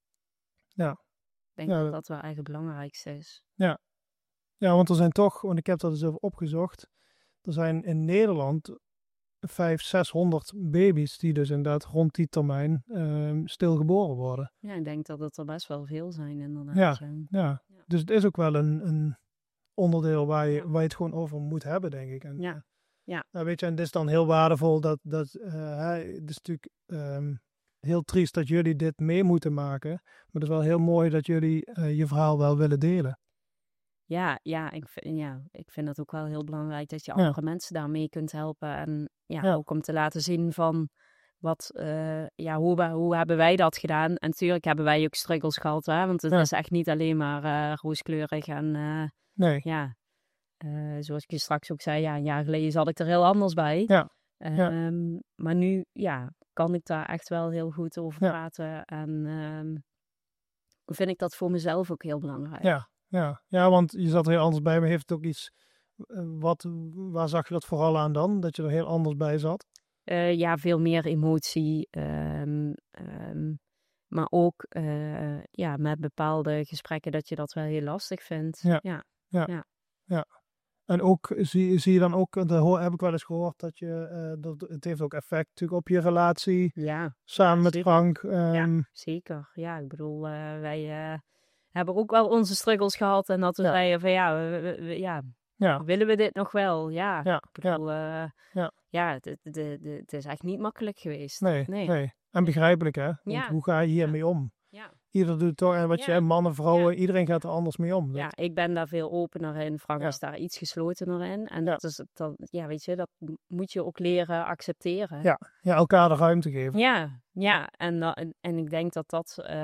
Speaker 1: Ja.
Speaker 2: Ik denk ja, dat dat wel eigenlijk het belangrijkste is.
Speaker 1: Ja. Ja, want er zijn toch, want ik heb dat eens even opgezocht. Er zijn in Nederland vijfhonderd, zeshonderd baby's die dus inderdaad rond die termijn um, stilgeboren worden.
Speaker 2: Ja, ik denk dat het er best wel veel zijn inderdaad.
Speaker 1: Ja, ja. ja. ja. Dus het is ook wel een, een onderdeel waar je,
Speaker 2: ja.
Speaker 1: waar je het gewoon over moet hebben, denk ik. En,
Speaker 2: ja. ja.
Speaker 1: Nou, weet je, en het is dan heel waardevol dat, dat uh, het is natuurlijk um, heel triest dat jullie dit mee moeten maken. Maar het is wel heel mooi dat jullie uh, je verhaal wel willen delen.
Speaker 2: Ja, ja, ik vind, ja, ik vind het ook wel heel belangrijk dat je andere ja. mensen daar mee kunt helpen. En ja, ja, ook om te laten zien van, wat, uh, ja, hoe, hoe hebben wij dat gedaan? En natuurlijk hebben wij ook struggles gehad, hè? Want het ja. is echt niet alleen maar uh, rooskleurig en uh,
Speaker 1: nee.
Speaker 2: ja, uh, zoals ik je straks ook zei, ja, een jaar geleden zat ik er heel anders bij.
Speaker 1: Ja.
Speaker 2: Uh,
Speaker 1: ja.
Speaker 2: um, maar nu, ja, kan ik daar echt wel heel goed over
Speaker 1: ja.
Speaker 2: praten en um, vind ik dat voor mezelf ook heel belangrijk.
Speaker 1: Ja, ja. ja, want je zat er heel anders bij, maar heeft het ook iets, wat, waar zag je dat vooral aan dan? Dat je er heel anders bij zat?
Speaker 2: Uh, ja, veel meer emotie. Um, um, maar ook uh, ja, met bepaalde gesprekken dat je dat wel heel lastig vindt.
Speaker 1: Ja,
Speaker 2: ja.
Speaker 1: ja.
Speaker 2: ja.
Speaker 1: ja. En ook, zie, zie je dan ook, dat heb ik wel eens gehoord, dat je, uh, dat, het heeft ook effect natuurlijk op je relatie.
Speaker 2: Ja.
Speaker 1: Samen
Speaker 2: ja,
Speaker 1: met Frank. Um,
Speaker 2: ja, zeker. Ja, ik bedoel, uh, wij uh, hebben ook wel onze struggles gehad. En dat we ja. zeiden van ja, we, we, we, ja,
Speaker 1: ja,
Speaker 2: willen we dit nog wel? Ja,
Speaker 1: ja.
Speaker 2: ik bedoel,
Speaker 1: ja,
Speaker 2: uh,
Speaker 1: ja.
Speaker 2: ja het, het, het, het, het is echt niet makkelijk geweest.
Speaker 1: Nee, nee. nee. En begrijpelijk hè, want
Speaker 2: ja.
Speaker 1: hoe ga je hiermee
Speaker 2: ja.
Speaker 1: om?
Speaker 2: Ja.
Speaker 1: Ieder doet toch, en wat
Speaker 2: ja.
Speaker 1: je hebt, mannen, vrouwen,
Speaker 2: ja.
Speaker 1: iedereen gaat er anders mee om. Dat...
Speaker 2: Ja, ik ben daar veel opener in. Frank
Speaker 1: ja.
Speaker 2: is daar iets geslotener in. En
Speaker 1: ja.
Speaker 2: dat is dan, ja, weet je, dat moet je ook leren accepteren.
Speaker 1: Ja, ja elkaar de ruimte geven.
Speaker 2: Ja, ja. En, en, en ik denk dat dat uh,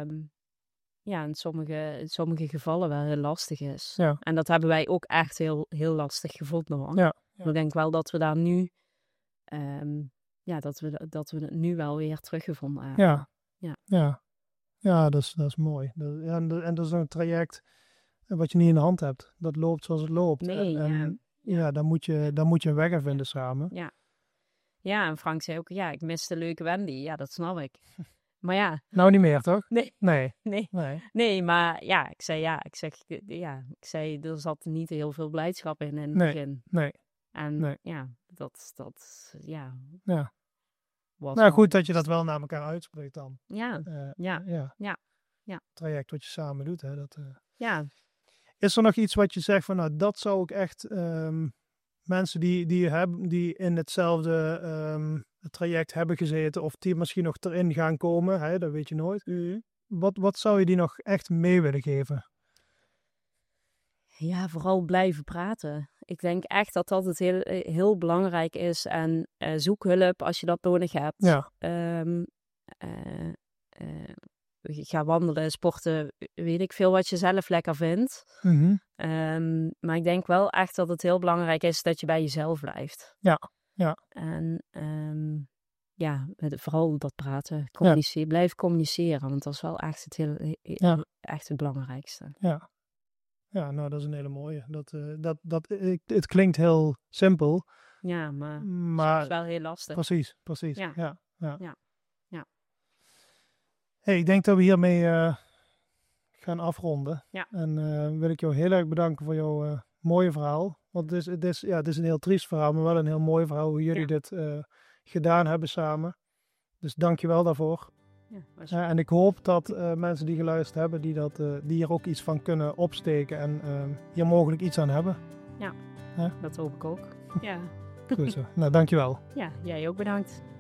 Speaker 2: ja, in, sommige, in sommige gevallen wel heel lastig is.
Speaker 1: Ja.
Speaker 2: En dat hebben wij ook echt heel, heel lastig gevonden, hoor.
Speaker 1: Ja. Ja.
Speaker 2: Ik denk wel dat we daar nu, um, ja, dat we, dat we het nu wel weer teruggevonden hebben.
Speaker 1: Ja,
Speaker 2: ja.
Speaker 1: ja. Ja, dat is, dat is mooi. Dat, en, en dat is een traject wat je niet in de hand hebt. Dat loopt zoals het loopt.
Speaker 2: Nee,
Speaker 1: en, en
Speaker 2: ja.
Speaker 1: ja, daar moet je, daar moet je een weg in vinden samen.
Speaker 2: Ja. Ja, en Frank zei ook, ja, ik mis de leuke Wendy. Ja, dat snap ik. Maar ja.
Speaker 1: Nou niet meer, toch?
Speaker 2: Nee.
Speaker 1: Nee.
Speaker 2: Nee.
Speaker 1: Nee,
Speaker 2: nee maar ja, ik zei ja, ik zeg, ja, ik zei, er zat niet heel veel blijdschap in in het
Speaker 1: nee.
Speaker 2: begin.
Speaker 1: Nee.
Speaker 2: En
Speaker 1: nee.
Speaker 2: ja, dat, dat, ja.
Speaker 1: Ja.
Speaker 2: Was
Speaker 1: nou goed dat je dat wel naar elkaar uitspreekt dan.
Speaker 2: Ja.
Speaker 1: Uh,
Speaker 2: ja.
Speaker 1: ja.
Speaker 2: Ja. Ja.
Speaker 1: Traject wat je samen doet, hè. Dat, uh...
Speaker 2: Ja.
Speaker 1: Is er nog iets wat je zegt van, nou, dat zou ik echt um, mensen die, die, hebben, die in hetzelfde um, traject hebben gezeten of die misschien nog erin gaan komen, hè, dat weet je nooit.
Speaker 2: Mm.
Speaker 1: Wat, wat zou je die nog echt mee willen geven?
Speaker 2: Ja, vooral blijven praten. Ik denk echt dat dat het heel, heel belangrijk is. En uh, zoek hulp als je dat nodig hebt.
Speaker 1: Ja.
Speaker 2: Um, uh, uh, ga wandelen, sporten, weet ik veel wat je zelf lekker vindt.
Speaker 1: Mm-hmm.
Speaker 2: Um, maar ik denk wel echt dat het heel belangrijk is dat je bij jezelf blijft.
Speaker 1: Ja, ja.
Speaker 2: En um, ja, vooral dat praten, communiceren, ja. Blijf communiceren. Want dat is wel echt het, heel, heel,
Speaker 1: ja.
Speaker 2: echt het belangrijkste.
Speaker 1: Ja. Ja, nou dat is een hele mooie. Dat, uh, dat, dat, ik, het klinkt heel simpel.
Speaker 2: Ja, maar,
Speaker 1: maar
Speaker 2: het is wel heel lastig.
Speaker 1: Precies, precies.
Speaker 2: Ja.
Speaker 1: Ja, ja.
Speaker 2: ja. ja.
Speaker 1: Hey, ik denk dat we hiermee uh, gaan afronden.
Speaker 2: Ja.
Speaker 1: En uh, wil ik jou heel erg bedanken voor jouw uh, mooie verhaal. Want het is, het, is, ja, het is een heel triest verhaal, maar wel een heel mooi verhaal hoe jullie ja. dit uh, gedaan hebben samen. Dus dank je wel daarvoor.
Speaker 2: Ja,
Speaker 1: uh, en ik hoop dat uh, mensen die geluisterd hebben, die, dat, uh, die hier ook iets van kunnen opsteken en uh, hier mogelijk iets aan hebben.
Speaker 2: Ja,
Speaker 1: uh?
Speaker 2: dat hoop ik ook. Ja.
Speaker 1: Goed zo. Nou, dankjewel.
Speaker 2: Ja, jij ook bedankt.